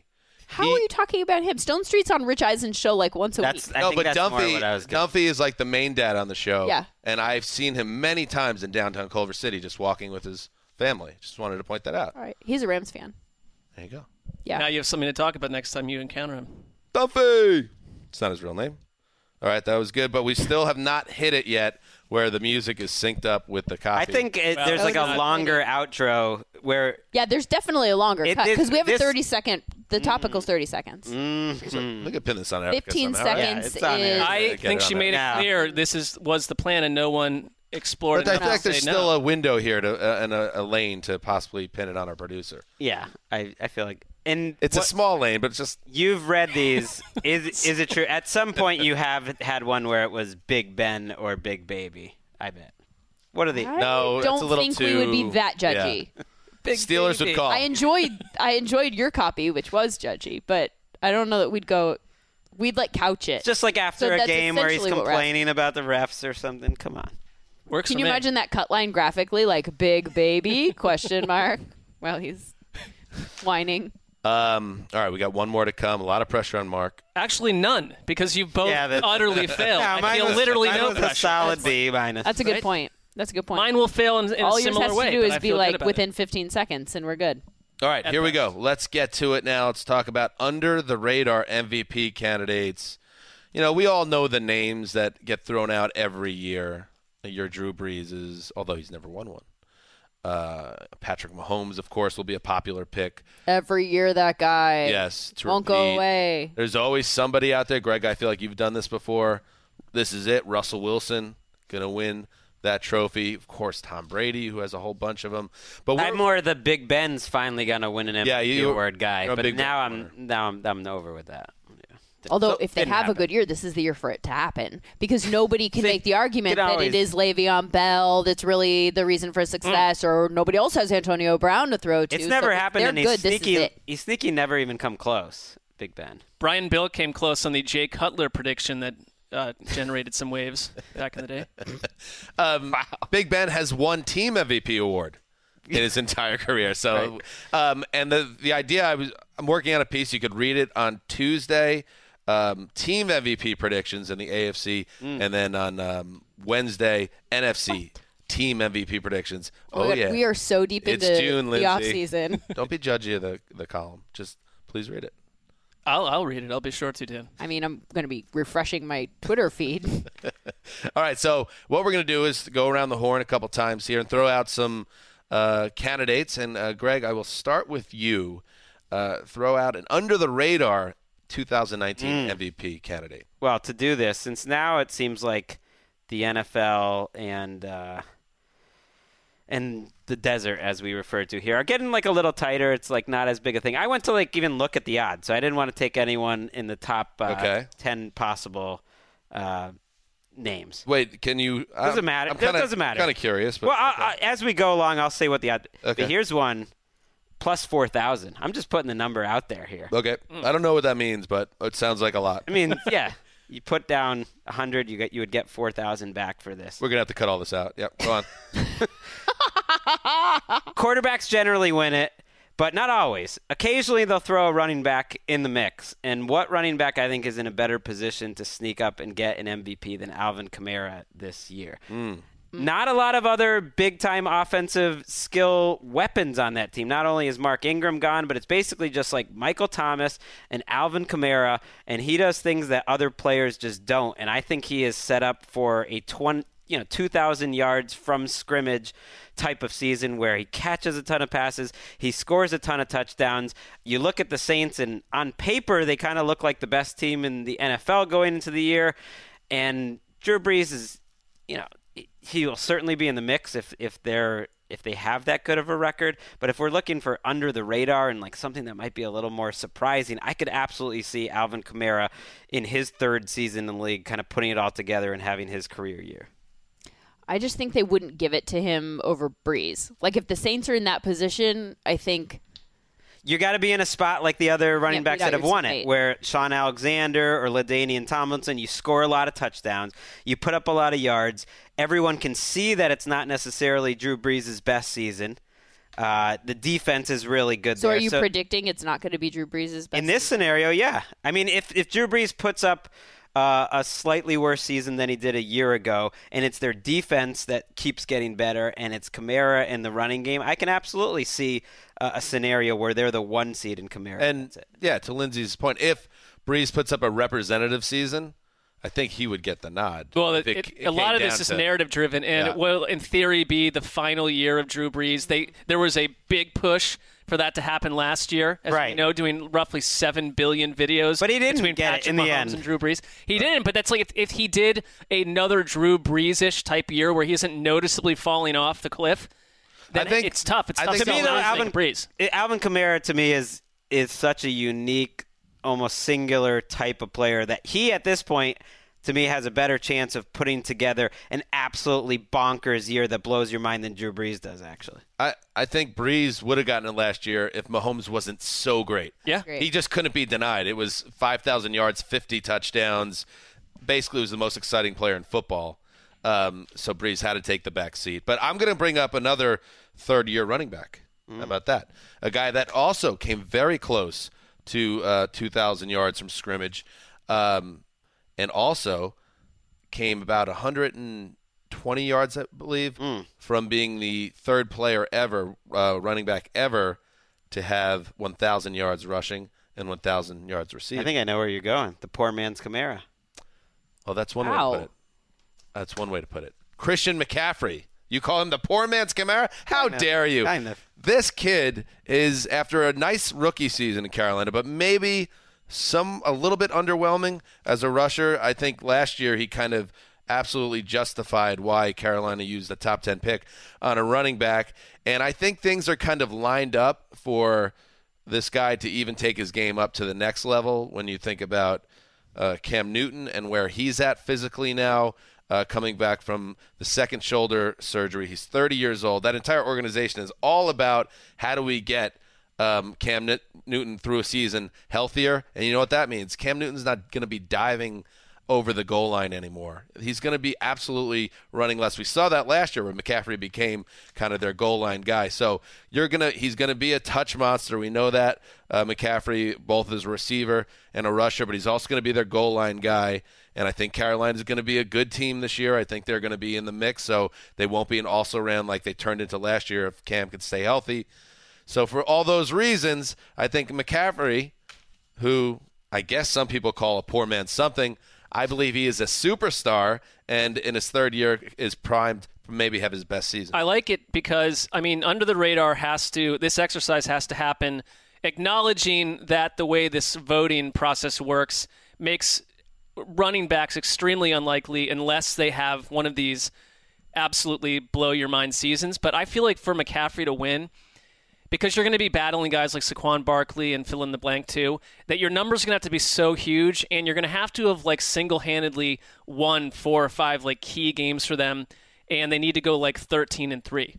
How He- are you talking about him? Stone Street's on Rich Eisen's show like once a That's week. I no, think but that's more Dunphy, what I was gonna- Dunphy is like the main dad on the show. Yeah. And I've seen him many times in downtown Culver City just walking with his family. Just wanted to point that out. All right, he's a Rams fan. There you go. Yeah. Now you have something to talk about next time you encounter him. Dunphy! It's not his real name. All right, that was good, but we still have not hit it yet where the music is synced up with the copy. I think it, Well, there's like a that was longer outro where Yeah, there's definitely a longer It- cut this- because we have this- a thirty second. The topical's thirty seconds. we could pin this on Erica Fifteen somehow, right? seconds it's on there. is. I Get think it she on made it there. clear this is was the plan, and no one explored But I it. enough think to there's say still no. a window here to uh, and a, a lane to possibly pin it on our producer. yeah, I I feel like and It's what- a small lane, but it's just You've read these. Is is it true? At some point, you have had one where it was Big Ben or Big Baby. I bet. What are the? I No, that's don't a little think we would be too- that judgy. Big Steelers baby. would call. I enjoyed I enjoyed your copy, which was judgy, but I don't know that we'd go. We'd like couch it. Just like after So a that's game where he's essentially what we're complaining about the refs or something. Come on. Works Can for you me. imagine that cut line graphically, like "big baby?" question mark while he's whining. um. All right, we got one more to come. A lot of pressure on Mark. Actually, none, because you've both Yeah, that- utterly failed. No, I mine feel was, literally mine no was a pressure. solid B minus. That's a good Right? point. That's a good point. Mine will fail in, in All a yours similar has way. to do but is I be feel good like about within it. fifteen seconds, and we're good. All right, At here we best. go. Let's get to it now. Let's talk about under the radar M V P candidates. You know, we all know the names that get thrown out every year. Your Drew Breeses, although he's never won one. Uh, Patrick Mahomes, of course, will be a popular pick. Every year, that guy Yes, to won't go repeat. away. There's always somebody out there. Greg, I feel like you've done this before. This is it. Russell Wilson going to win that trophy. Of course, Tom Brady, who has a whole bunch of them. But we're, I'm more the Big Ben's finally gonna win an M V P Yeah, you- award guy, you're a but Big now Ben I'm now I'm I'm over with that. Yeah. Although, So- if they didn't have a happen. good year, this is the year for it to happen because nobody can See, make the argument could that always- it is Le'Veon Bell that's really the reason for success, or nobody else has Antonio Brown to throw to. It's So never if happened, they're and good. he's This is sneaky. it. He's sneaky. Never even come close. Big Ben. Brian Bill came close on the Jay Cutler prediction that uh, generated some waves back in the day. um, Big Ben has one team M V P award in his entire career. So, um, and the the idea I was I'm working on a piece. You could read it on Tuesday. Um, team M V P predictions in the A F C, Mm. and then on um, Wednesday N F C team M V P predictions. Oh, Oh, my God, yeah, we are so deep It's into June, the off Lindsay. season. Don't be judgy of the the column. Just please read it. I'll, I'll read it. I'll be sure to, Dan. I mean, I'm going to be refreshing my Twitter feed. All right, so what we're going to do is go around the horn a couple times here and throw out some uh, candidates. And, uh, Greg, I will start with you. Uh, throw out an under-the-radar two thousand nineteen M V P candidate. Well, to do this, since now it seems like the N F L and uh, and the desert, as we refer to here, are getting like a little tighter. It's like not as big a thing. I went to like even look at the odds, so I didn't want to take anyone in the top uh, Okay. ten possible uh, names. Wait, can you? Doesn't I'm, matter. I'm It kinda, doesn't matter. Kind of curious, but Well, I, I, as we go along, I'll say what the odd. Okay. But here's one plus four thousand. I'm just putting the number out there here. okay. I don't know what that means, but it sounds like a lot. I mean, yeah, you put down a hundred, you get you would get four thousand back for this. We're gonna have to cut all this out. Yep, go on. Quarterbacks generally win it, but not always. Occasionally they'll throw a running back in the mix. And what running back I think is in a better position to sneak up and get an M V P than Alvin Kamara this year? Not a lot of other big-time offensive skill weapons on that team. Not only is Mark Ingram gone, but it's basically just like Michael Thomas and Alvin Kamara, and he does things that other players just don't. And I think he is set up for a twenty, you know, two thousand yards from scrimmage type of season where he catches a ton of passes, he scores a ton of touchdowns. You look at the Saints, and on paper they kind of look like the best team in the N F L going into the year. And Drew Brees is, you know, he will certainly be in the mix if if they're if they have that good of a record. But if we're looking for under the radar and like something that might be a little more surprising, I could absolutely see Alvin Kamara in his third season in the league kind of putting it all together and having his career year. I just think they wouldn't give it to him over Breeze. Like, if the Saints are in that position, I think You got to be in a spot like the other running Yeah, backs beat out that have your won teammate. it, where Sean Alexander or LaDainian Tomlinson, you score a lot of touchdowns, you put up a lot of yards. Everyone can see that it's not necessarily Drew Brees' best season. Uh, the defense is really good So there. are you predicting it's not going to be Drew Brees' best In this season? scenario, yeah. I mean, if, if Drew Brees puts up uh, a slightly worse season than he did a year ago, and it's their defense that keeps getting better, and it's Kamara and the running game, I can absolutely see uh, a scenario where they're the one seed in Kamara. And, That's it. yeah, to Lindsay's point, if Brees puts up a representative season, I think he would get the nod. Well, If it, it- it, it a lot came of this down is to- narrative driven, and Yeah. it will, in theory, be the final year of Drew Brees. They there was a big push for that to happen last year, as Right. we know, doing roughly seven billion videos. But he didn't between get it Patrick in the Mahomes end. and Drew Brees. He didn't, but that's like if, if he did another Drew Brees-ish type year where he isn't noticeably falling off the cliff, then I think- it's tough. It's I tough think- to To me, sell though, anything Alvin, Brees. it- Alvin Kamara to me is is such a unique, almost singular type of player that he, at this point, to me, has a better chance of putting together an absolutely bonkers year that blows your mind than Drew Brees does, actually. I, I think Brees would have gotten it last year if Mahomes wasn't so great. Yeah. Great. He just couldn't be denied. It was five thousand yards, fifty touchdowns. Basically, was the most exciting player in football. Um, so Brees had to take the back seat. But I'm going to bring up another third-year running back. How about that? A guy that also came very close to uh, two thousand yards from scrimmage, um, and also came about one hundred twenty yards, I believe, from being the third player ever, uh, running back ever, to have one thousand yards rushing and one thousand yards receiving. I think I know where you're going. The poor man's Kamara. Well, that's one Wow. way to put it. That's one way to put it. Christian McCaffrey. You call him the poor man's Kamara? How Kind of. dare you? Kind of. This kid is, after a nice rookie season in Carolina, but maybe some a little bit underwhelming as a rusher. I think last year he kind of absolutely justified why Carolina used the top ten pick on a running back. And I think things are kind of lined up for this guy to even take his game up to the next level when you think about uh, Cam Newton and where he's at physically now, uh, coming back from the second shoulder surgery. He's thirty years old. That entire organization is all about how do we get um, Cam N- Newton through a season healthier. And you know what that means? Cam Newton's not going to be diving over the goal line anymore. He's going to be absolutely running less. We saw that last year when McCaffrey became kind of their goal line guy. So you're gonna he's going to be a touch monster. We know that uh, McCaffrey, both as a receiver and a rusher, but he's also going to be their goal line guy. And I think Carolina is going to be a good team this year. I think they're going to be in the mix, so they won't be an also-ran like they turned into last year if Cam could stay healthy. So for all those reasons, I think McCaffrey, who I guess some people call a poor man something, I believe he is a superstar, and in his third year is primed to maybe have his best season. I like it because, I mean, under the radar has to, this exercise has to happen, acknowledging that the way this voting process works makes running backs extremely unlikely unless they have one of these absolutely blow your mind seasons. But I feel like for McCaffrey to win, because you're going to be battling guys like Saquon Barkley and fill in the blank too, that your numbers are going to have to be so huge, and you're going to have to have like single-handedly won four or five like key games for them, and they need to go like thirteen and three.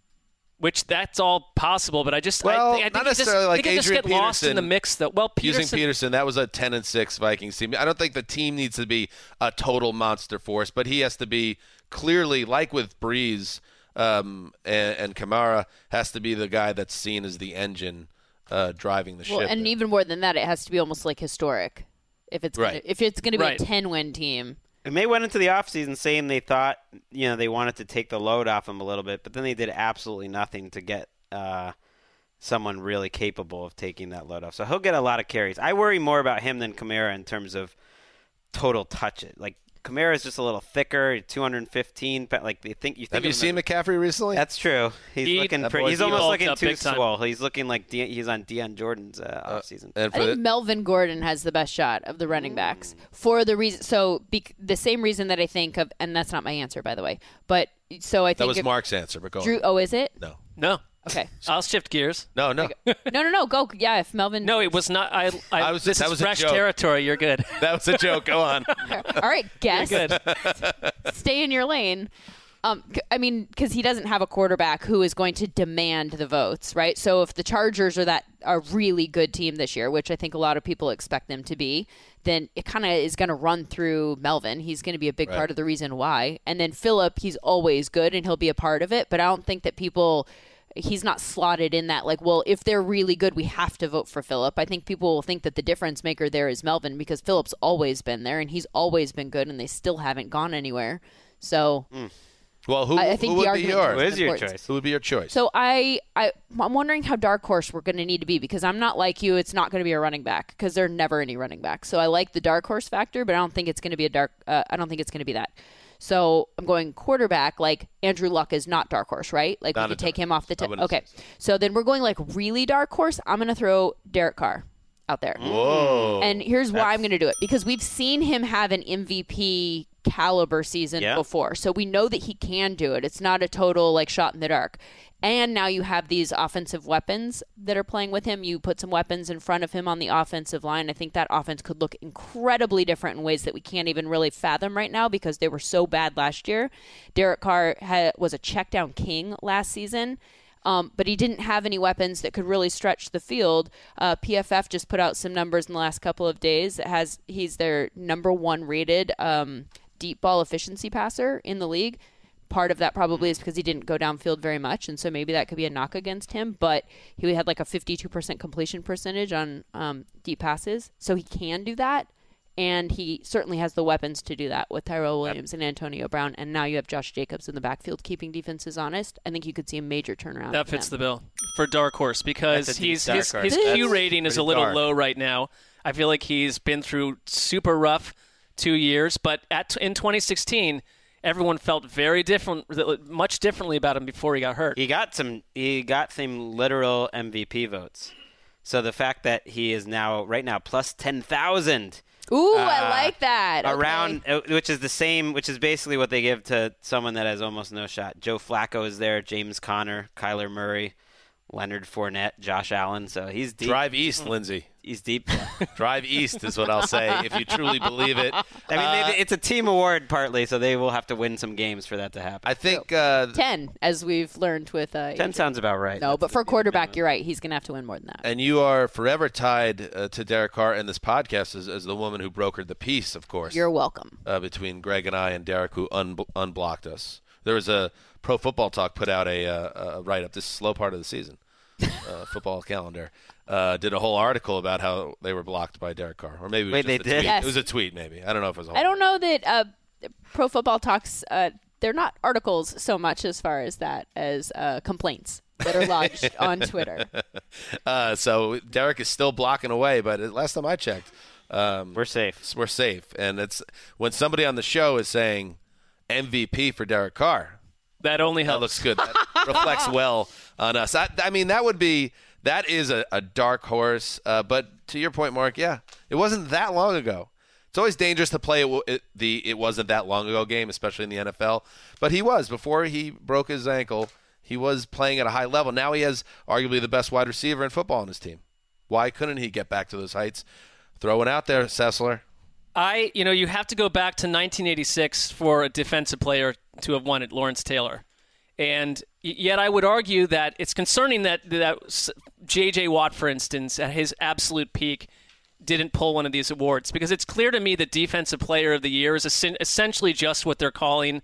Which that's all possible, but I just Well, I, I think not you just, necessarily like I think you just Adrian get lost in the Peterson mix. Though, well, Peterson, Using Peterson, that was a ten and six Vikings team. I don't think the team needs to be a total monster force, but he has to be clearly, like with Breeze um, and, and Kamara, has to be the guy that's seen as the engine uh, driving the Well, ship. and there. even more than that, it has to be almost like historic. If it's Right. gonna, if it's going to be Right. a ten-win team, And they went into the offseason saying they thought, you know, they wanted to take the load off him a little bit, but then they did absolutely nothing to get uh, someone really capable of taking that load off. So he'll get a lot of carries. I worry more about him than Kamara in terms of total touches. Like, Kamara is just a little thicker, two hundred fifteen. But like, they think you think Have you of him seen as- McCaffrey recently? That's true. He's He- looking. That Pre- boy- he's he almost bulked looking up too big time. swole. He's looking like De- he's on Deion Jordan's uh, offseason. and I for think the, Melvin Gordon has the best shot of the running backs for the reason. So bec- the same reason that I think of, and that's not my answer, by the way. But so I think that was if Mark's answer, but go Drew. on. Oh, is it? No. no. Okay. I'll shift gears. No, no. No, no, no. Go. Yeah. If Melvin. No, it was not. I. I, I was- this that is was a fresh joke. territory. You're good. That was a joke. Go on. All right, guess. Good. Stay in your lane. Um, c- I mean, because he doesn't have a quarterback who is going to demand the votes, right? So if the Chargers are that a really good team this year, which I think a lot of people expect them to be, then it kind of is going to run through Melvin. He's going to be a big Right. part of the reason why. And then Phillip, he's always good and he'll be a part of it. But I don't think that people he's not slotted in that, like, well, if they're really good, we have to vote for Phillip. I think people will think that the difference maker there is Melvin because Phillip's always been there and he's always been good and they still haven't gone anywhere. So mm. well, who, I, I think who the would be yours? Who is your choice? Who would be your choice? So I, I, I'm wondering how dark horse we're going to need to be because I'm not like you. It's not going to be a running back because there are never any running backs. So I like the dark horse factor, but I don't think it's going to be a dark. Uh, I don't think it's going to be that. So I'm going quarterback. Like Andrew Luck is not dark horse, right? Like not we could take him off the tip. Okay. So. so then we're going like really dark horse. I'm going to throw Derek Carr out there. Whoa. And here's That's... why I'm going to do it because we've seen him have an M V P caliber season yeah. before. So we know that he can do it. It's not a total like shot in the dark. And now you have these offensive weapons that are playing with him. You put some weapons in front of him on the offensive line. I think that offense could look incredibly different in ways that we can't even really fathom right now because they were so bad last year. Derek Carr had, was a check down king last season. Um, but he didn't have any weapons that could really stretch the field. Uh, P F F just put out some numbers in the last couple of days. That has he's their number one rated um, deep ball efficiency passer in the league. Part of that probably is because he didn't go downfield very much, and so maybe that could be a knock against him. But he had like a fifty-two percent completion percentage on um, deep passes, so he can do that. And he certainly has the weapons to do that with Tyrell Williams and Antonio Brown. And now you have Josh Jacobs in the backfield keeping defenses honest. I think you could see a major turnaround. That fits the bill for dark horse because he's dark his, horse. his That's Q rating is a little dark. low right now. I feel like he's been through super rough two years. But at in twenty sixteen, everyone felt very different, much differently about him before he got hurt. He got some. He got some literal M V P votes. So the fact that he is now right now plus ten thousand. Ooh, uh, I like that. Around, Okay. which is the same, which is basically what they give to someone that has almost no shot. Joe Flacco is there, James Conner, Kyler Murray, Leonard Fournette, Josh Allen. So he's deep. Drive east, Lindsay. He's deep. Drive east is what I'll say if you truly believe it. I mean, Uh, they, it's a team award partly, so they will have to win some games for that to happen. I think uh, ten, as we've learned with uh, Ten sounds about right. No, That's but the- for quarterback, you're right. He's going to have to win more than that. and you are forever tied uh, to Derek Carr in this podcast as, as the woman who brokered the peace, of course. You're welcome. uh, between Greg and I and Derek, who un- unblocked us. There was a Pro Football Talk put out a, uh, a write-up. This slow part of the season, uh, football calendar, uh, did a whole article about how they were blocked by Derek Carr, or maybe it was Wait, just they a did? tweet. Yes. It was a tweet, maybe. I don't know if it was a whole. I don't know that uh, Pro Football Talks, uh, they're not articles so much as far as that as uh, complaints that are lodged on Twitter. Uh, so Derek is still blocking away, but last time I checked, um, We're safe. we're safe. And it's when somebody on the show is saying M V P for Derek Carr. That only That helps. looks good. That reflects well on us. I, I mean, that would be that is a, a dark horse. Uh, but to your point, Mark, yeah, it wasn't that long ago. It's always dangerous to play it, it, the "it wasn't that long ago" game, especially in the N F L. But he was before he broke his ankle. He was playing at a high level. Now he has arguably the best wide receiver in football on his team. Why couldn't he get back to those heights? Throw it out there, Sessler. I, you know, you have to go back to nineteen eighty-six for a defensive player to have won it, Lawrence Taylor. And yet I would argue that it's concerning that, that J J. Watt, for instance, at his absolute peak, didn't pull one of these awards. Because it's clear to me that Defensive Player of the Year is essentially just what they're calling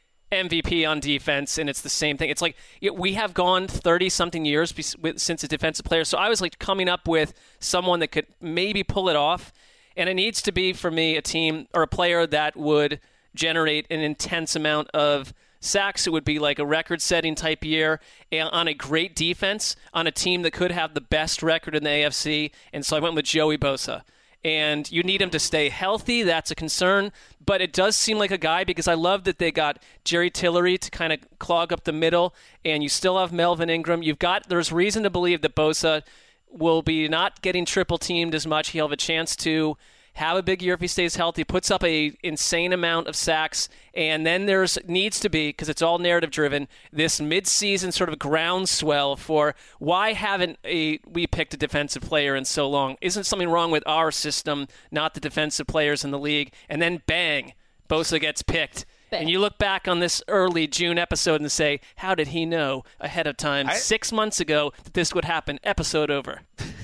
M V P on defense, and it's the same thing. It's like we have gone thirty-something years since a defensive player, so I was like coming up with someone that could maybe pull it off. And it needs to be, for me, a team or a player that would generate an intense amount of sacks. It would be like a record-setting type year on a great defense on a team that could have the best record in the A F C. And so I went with Joey Bosa. And you need him to stay healthy. That's a concern. But it does seem like a guy because I love that they got Jerry Tillery to kind of clog up the middle. And you still have Melvin Ingram. You've got, there's reason to believe that Bosa will be not getting triple teamed as much. He'll have a chance to have a big year if he stays healthy, puts up a insane amount of sacks, and then there's needs to be, because it's all narrative driven, this midseason sort of groundswell for why haven't a, we picked a defensive player in so long? Isn't something wrong with our system, not the defensive players in the league? And then bang, Bosa gets picked. And you look back on this early June episode and say, how did he know ahead of time I, six months ago that this would happen? Episode over.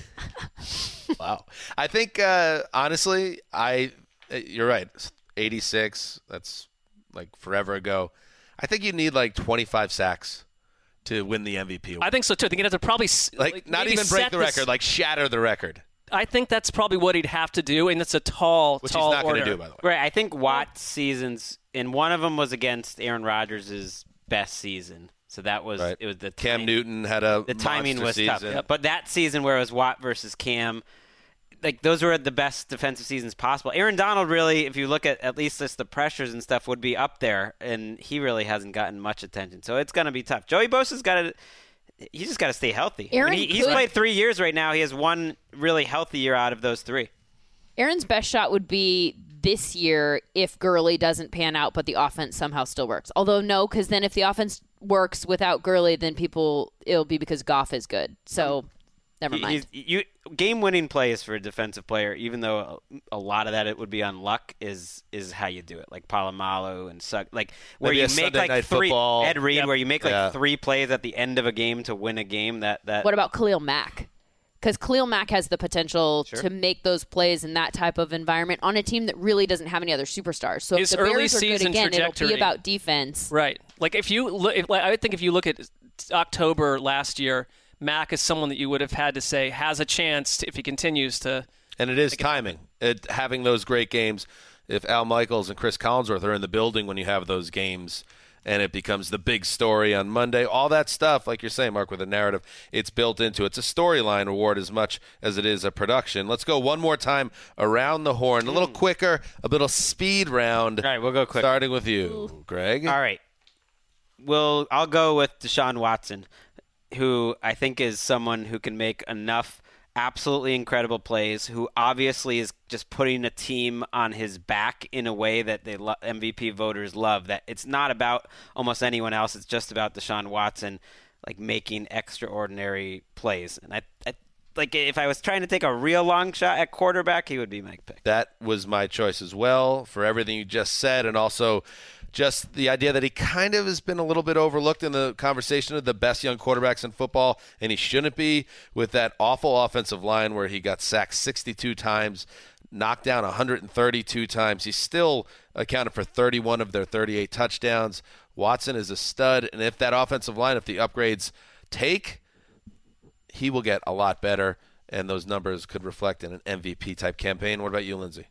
Wow. I think, uh, honestly, I you're right. eighty-six, that's like forever ago. I think you need like twenty-five sacks to win the M V P award. I think so too. I think he'd have to probably like, like not maybe even break set the this- record, like shatter the record. I think that's probably what he'd have to do, and it's a tall, Which tall he's not order. going to do, by the way. Right. I think Watt's seasons, and one of them was against Aaron Rodgers' best season. So that was Right. it. Was the Cam time- Newton had a the timing monster was season. tough. Yep. But that season where it was Watt versus Cam, like those were the best defensive seasons possible. Aaron Donald really, if you look at at least just the pressures and stuff, would be up there, and he really hasn't gotten much attention. So it's going to be tough. Joey Bosa's got to. He's just got to stay healthy. Aaron I mean, he, he's could- played three years right now. He has one really healthy year out of those three. Aaron's best shot would be this year if Gurley doesn't pan out, but the offense somehow still works. Although no, because then if the offense works without Gurley, then people it'll be because Goff is good. So never He- mind. he's- you, game-winning plays for a defensive player, even though a, a lot of that it would be on luck, is is how you do it. Like Palomalu and Sugg, like where Maybe you a make Sunday like Night three. Football. Ed Reed, Yep. where you make like Yeah. three plays at the end of a game to win a game. That that. What about Khalil Mack? Because Khalil Mack has the potential Sure. to make those plays in that type of environment on a team that really doesn't have any other superstars. So His if the early Bears are good season again, it'll trajectory. be about defense. Right. Like if you look, if, like, I would think if you look at October last year, Mack is someone that you would have had to say has a chance to, if he continues to. And it is timing. It, having those great games, if Al Michaels and Chris Collinsworth are in the building when you have those games and it becomes the big story on Monday, all that stuff, like you're saying, Mark, with a narrative, it's built into it. It's a storyline award as much as it is a production. Let's go one more time around the horn, a little quicker, a little speed round. All right, we'll go quick. Starting with you, Greg. All right. Well, I'll go with Deshaun Watson, who I think is someone who can make enough absolutely incredible plays, who obviously is just putting a team on his back in a way that they lo- M V P voters love. That it's not about almost anyone else. It's just about Deshaun Watson, like making extraordinary plays. And I, I like if I was trying to take a real long shot at quarterback, he would be my pick. That was my choice as well for everything you just said, and also just the idea that he kind of has been a little bit overlooked in the conversation of the best young quarterbacks in football, and he shouldn't be, with that awful offensive line where he got sacked sixty-two times, knocked down one hundred thirty-two times. He still accounted for thirty-one of their thirty-eight touchdowns. Watson is a stud, and if that offensive line, if the upgrades take, he will get a lot better, and those numbers could reflect in an M V P-type campaign. What about you, Lindsay?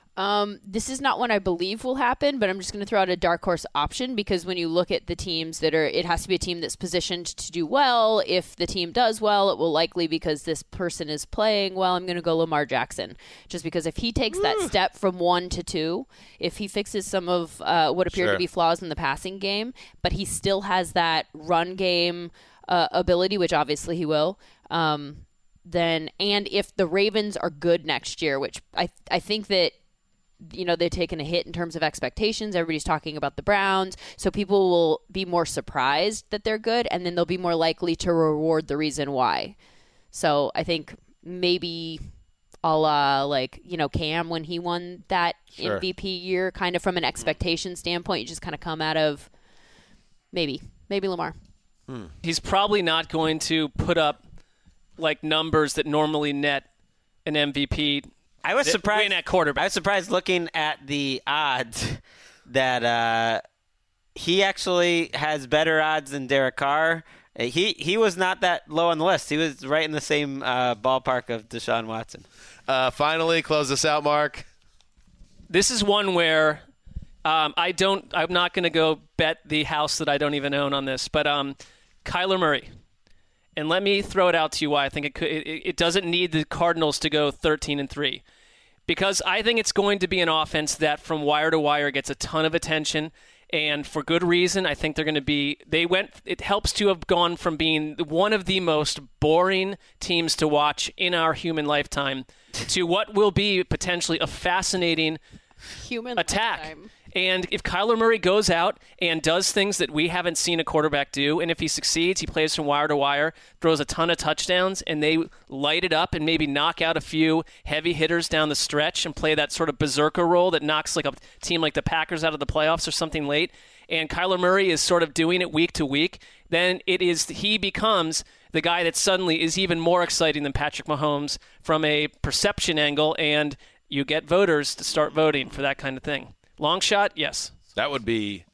Um, this is not one I believe will happen, but I'm just going to throw out a dark horse option because when you look at the teams that are, it has to be a team that's positioned to do well. If the team does well, it will likely because this person is playing well. I'm going to go Lamar Jackson just because if he takes that step from one to two, if he fixes some of uh, what appear Sure. to be flaws in the passing game, but he still has that run game uh, ability, which obviously he will. Um, then and if the Ravens are good next year, which I I think that. You know, they've taken a hit in terms of expectations. Everybody's talking about the Browns. So people will be more surprised that they're good, and then they'll be more likely to reward the reason why. So I think maybe a la, like, you know, Cam when he won that Sure. M V P year, kind of from an expectation standpoint, you just kind of come out of maybe, maybe Lamar. He's probably not going to put up like numbers that normally net an M V P. I was Th- surprised win at quarterback. I was surprised looking at the odds that uh, he actually has better odds than Derek Carr. Uh, He he was not that low on the list. He was right in the same uh, ballpark of Deshaun Watson. Uh, finally, close this out, Mark. This is one where um, I don't. I'm not going to go bet the house that I don't even own on this, but um, Kyler Murray. And let me throw it out to you why I think it could. It, it doesn't need the Cardinals to go thirteen and three, because I think it's going to be an offense that from wire to wire gets a ton of attention, and for good reason. I think they're going to be. They went. It helps to have gone from being one of the most boring teams to watch in our human lifetime to what will be potentially a fascinating Human attack. lifetime. And if Kyler Murray goes out and does things that we haven't seen a quarterback do, and if he succeeds, he plays from wire to wire, throws a ton of touchdowns, and they light it up and maybe knock out a few heavy hitters down the stretch and play that sort of berserker role that knocks like a team like the Packers out of the playoffs or something late, and Kyler Murray is sort of doing it week to week, then it is he becomes the guy that suddenly is even more exciting than Patrick Mahomes from a perception angle, and you get voters to start voting for that kind of thing. Long shot, yes. That would be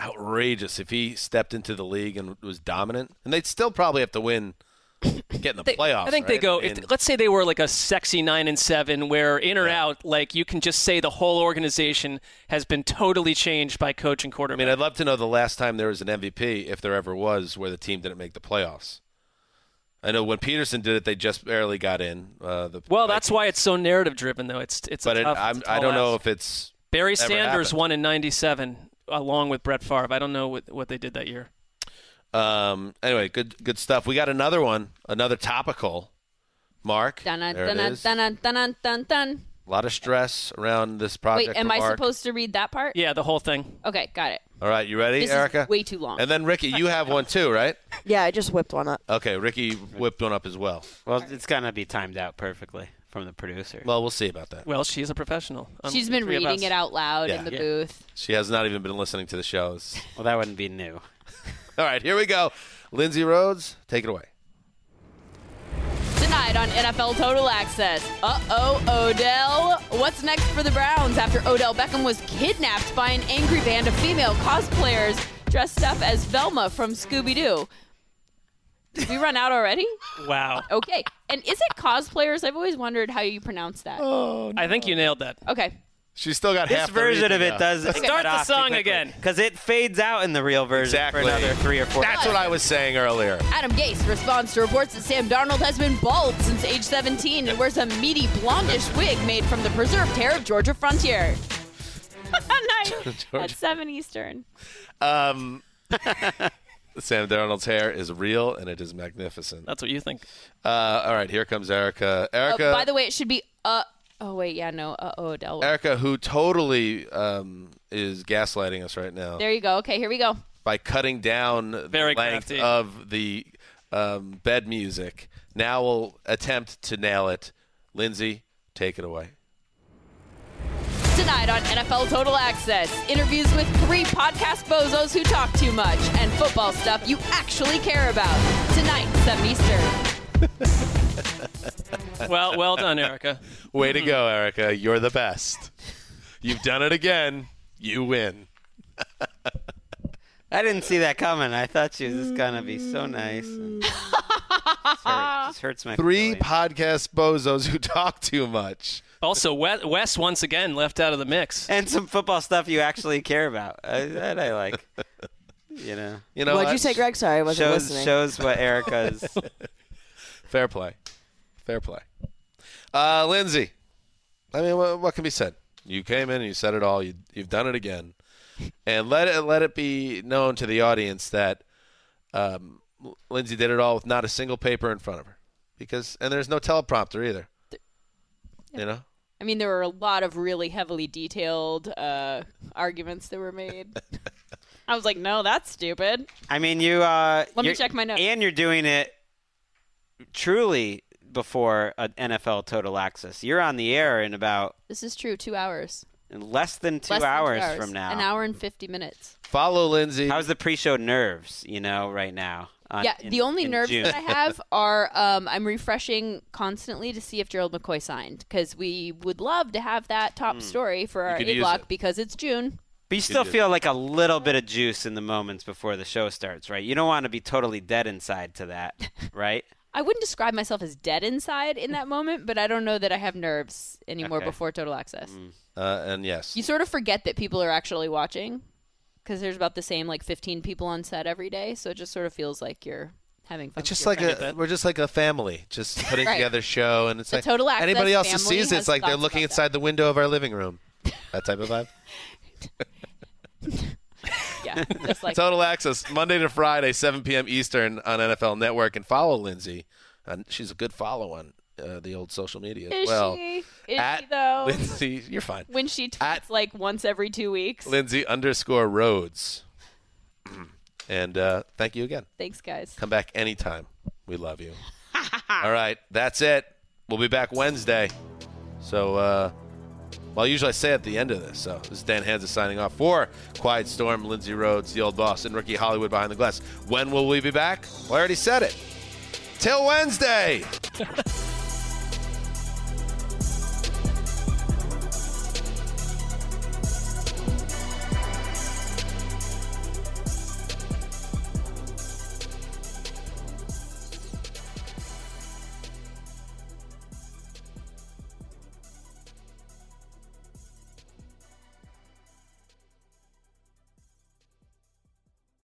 outrageous if he stepped into the league and was dominant. And they'd still probably have to win, get in the They- playoffs. I think right? they go. I mean, If, let's say they were like a sexy nine and seven, where in or Yeah. out, like you can just say the whole organization has been totally changed by coach and I quarterback. mean, I'd love to know the last time there was an M V P, if there ever was, where the team didn't make the playoffs. I know when Peterson did it, they just barely got in. Uh, the well, that's Vikings. why it's so narrative driven, though. It's it's. But a it, tough, I'm, it's a I tall don't know ask. if it's Barry ever Sanders happened. won in ninety-seven along with Brett Favre. I don't know what what they did that year. Um, anyway, good good stuff. We got another one, another topical. Mark, Dun dun there it dun is. dun dun dun dun dun dun. A lot of stress around this project. Wait, am for I Mark. supposed to read that part? Yeah, the whole thing. Okay, got it. All right, you ready, This Erica? is way too long. And then Ricky, you have one too, right? Yeah, I just whipped one up. Okay, Ricky whipped one up as well. Well, it's going to be timed out perfectly from the producer. Well, we'll see about that. Well, she's a professional. Um, She's been three of reading us. it out loud Yeah. in the Yeah. booth. She has not even been listening to the shows. Well, that wouldn't be new. All right, here we go. Lindsay Rhodes, take it away. Tonight on N F L Total Access. Uh-oh, Odell. What's next for the Browns after Odell Beckham was kidnapped by an angry band of female cosplayers dressed up as Velma from Scooby-Doo? Did we run out already? Wow. Okay. And is it cosplayers? I've always wondered how you pronounce that. I think you nailed that. Okay. She's still got This half the version read of to it go. does Start the song again. because it fades out in the real version Exactly. for another three or four. That's what I was saying earlier. Adam Gase responds to reports that Sam Darnold has been bald since age seventeen and wears a meaty blondish wig made from the preserved hair of Georgia Frontier. Nice. At seven Eastern. Um, Sam Darnold's hair is real and it is magnificent. That's what you think. Uh, all right, here comes Erica. Oh, Erica, by the way, it should be uh. Oh wait, yeah, no. Uh oh, Odell. Erica, who totally um, is gaslighting us right now There you go. Okay, here we go. by cutting down Very the length crafty. of the um, bed music. Now we'll attempt to nail it. Lindsay, take it away. Tonight on N F L Total Access, interviews with three podcast bozos who talk too much and football stuff you actually care about. Tonight, seven Eastern. Well, well done, Erica. Way to go, Erica. You're the best. You've done it again. You win. I didn't see that coming. I thought she was just going to be so nice. And just, hurt, just hurts my Three feelings. podcast bozos who talk too much. Also, Wes, Wes once again left out of the mix. And some football stuff you actually care about. I, that I like. You know. You know What'd what? you say, Greg? Sorry, I wasn't Shows listening. shows what Erica's. Fair play. Fair play. Uh, Lindsay, I mean, what, what can be said? You came in and you said it all. You, you've done it again. And let it let it be known to the audience that um, Lindsay did it all with not a single paper in front of her. Because and there's no teleprompter either. You know? I mean, there were a lot of really heavily detailed uh, arguments that were made. I was like, no, that's stupid. I mean, you. Uh, Let me you're- check my notes. And you're doing it truly before an N F L Total Access. You're on the air in about This is true. Two hours. in less than two, Less than hours, two hours from now. An hour and fifty minutes. Follow Lindsay. How's the pre-show nerves? You know, right now. on- Yeah, in- the only in nerves June. that I have are um, I'm refreshing constantly to see if Gerald McCoy signed because we would love to have that top story for our could A use block it. because it's June. But you still do. feel like a little bit of juice in the moments before the show starts, right? You don't want to be totally dead inside to that, right? I wouldn't describe myself as dead inside in that moment, but I don't know that I have nerves anymore Okay. before Total Access. Uh, and yes. You sort of forget that people are actually watching because there's about the same like fifteen people on set every day, so it just sort of feels like you're having fun. It's with just your like friends. a that. we're just like a family, just putting Right. together a show, and it's The like Total Access anybody else who family sees it, has it's like they're thoughts looking about inside the window of our living room. That type of vibe. yeah, just like Total Access Monday to Friday, seven p.m. Eastern on N F L Network, and follow Lindsay. And she's a good follow on uh, the old social media as is well. she? Is At she though? Lindsay, you're fine. When she tweets At- like once every two weeks. Lindsay underscore Rhodes. And uh, thank you again. Thanks, guys. Come back anytime. We love you. All right, that's it. We'll be back Wednesday. So, uh, well, usually I say at the end of this. So this is Dan Hansa signing off for Quiet Storm, Lindsay Rhodes, the old boss, and Ricky Hollywood behind the glass. When will we be back? Well, I already said it. Till Wednesday.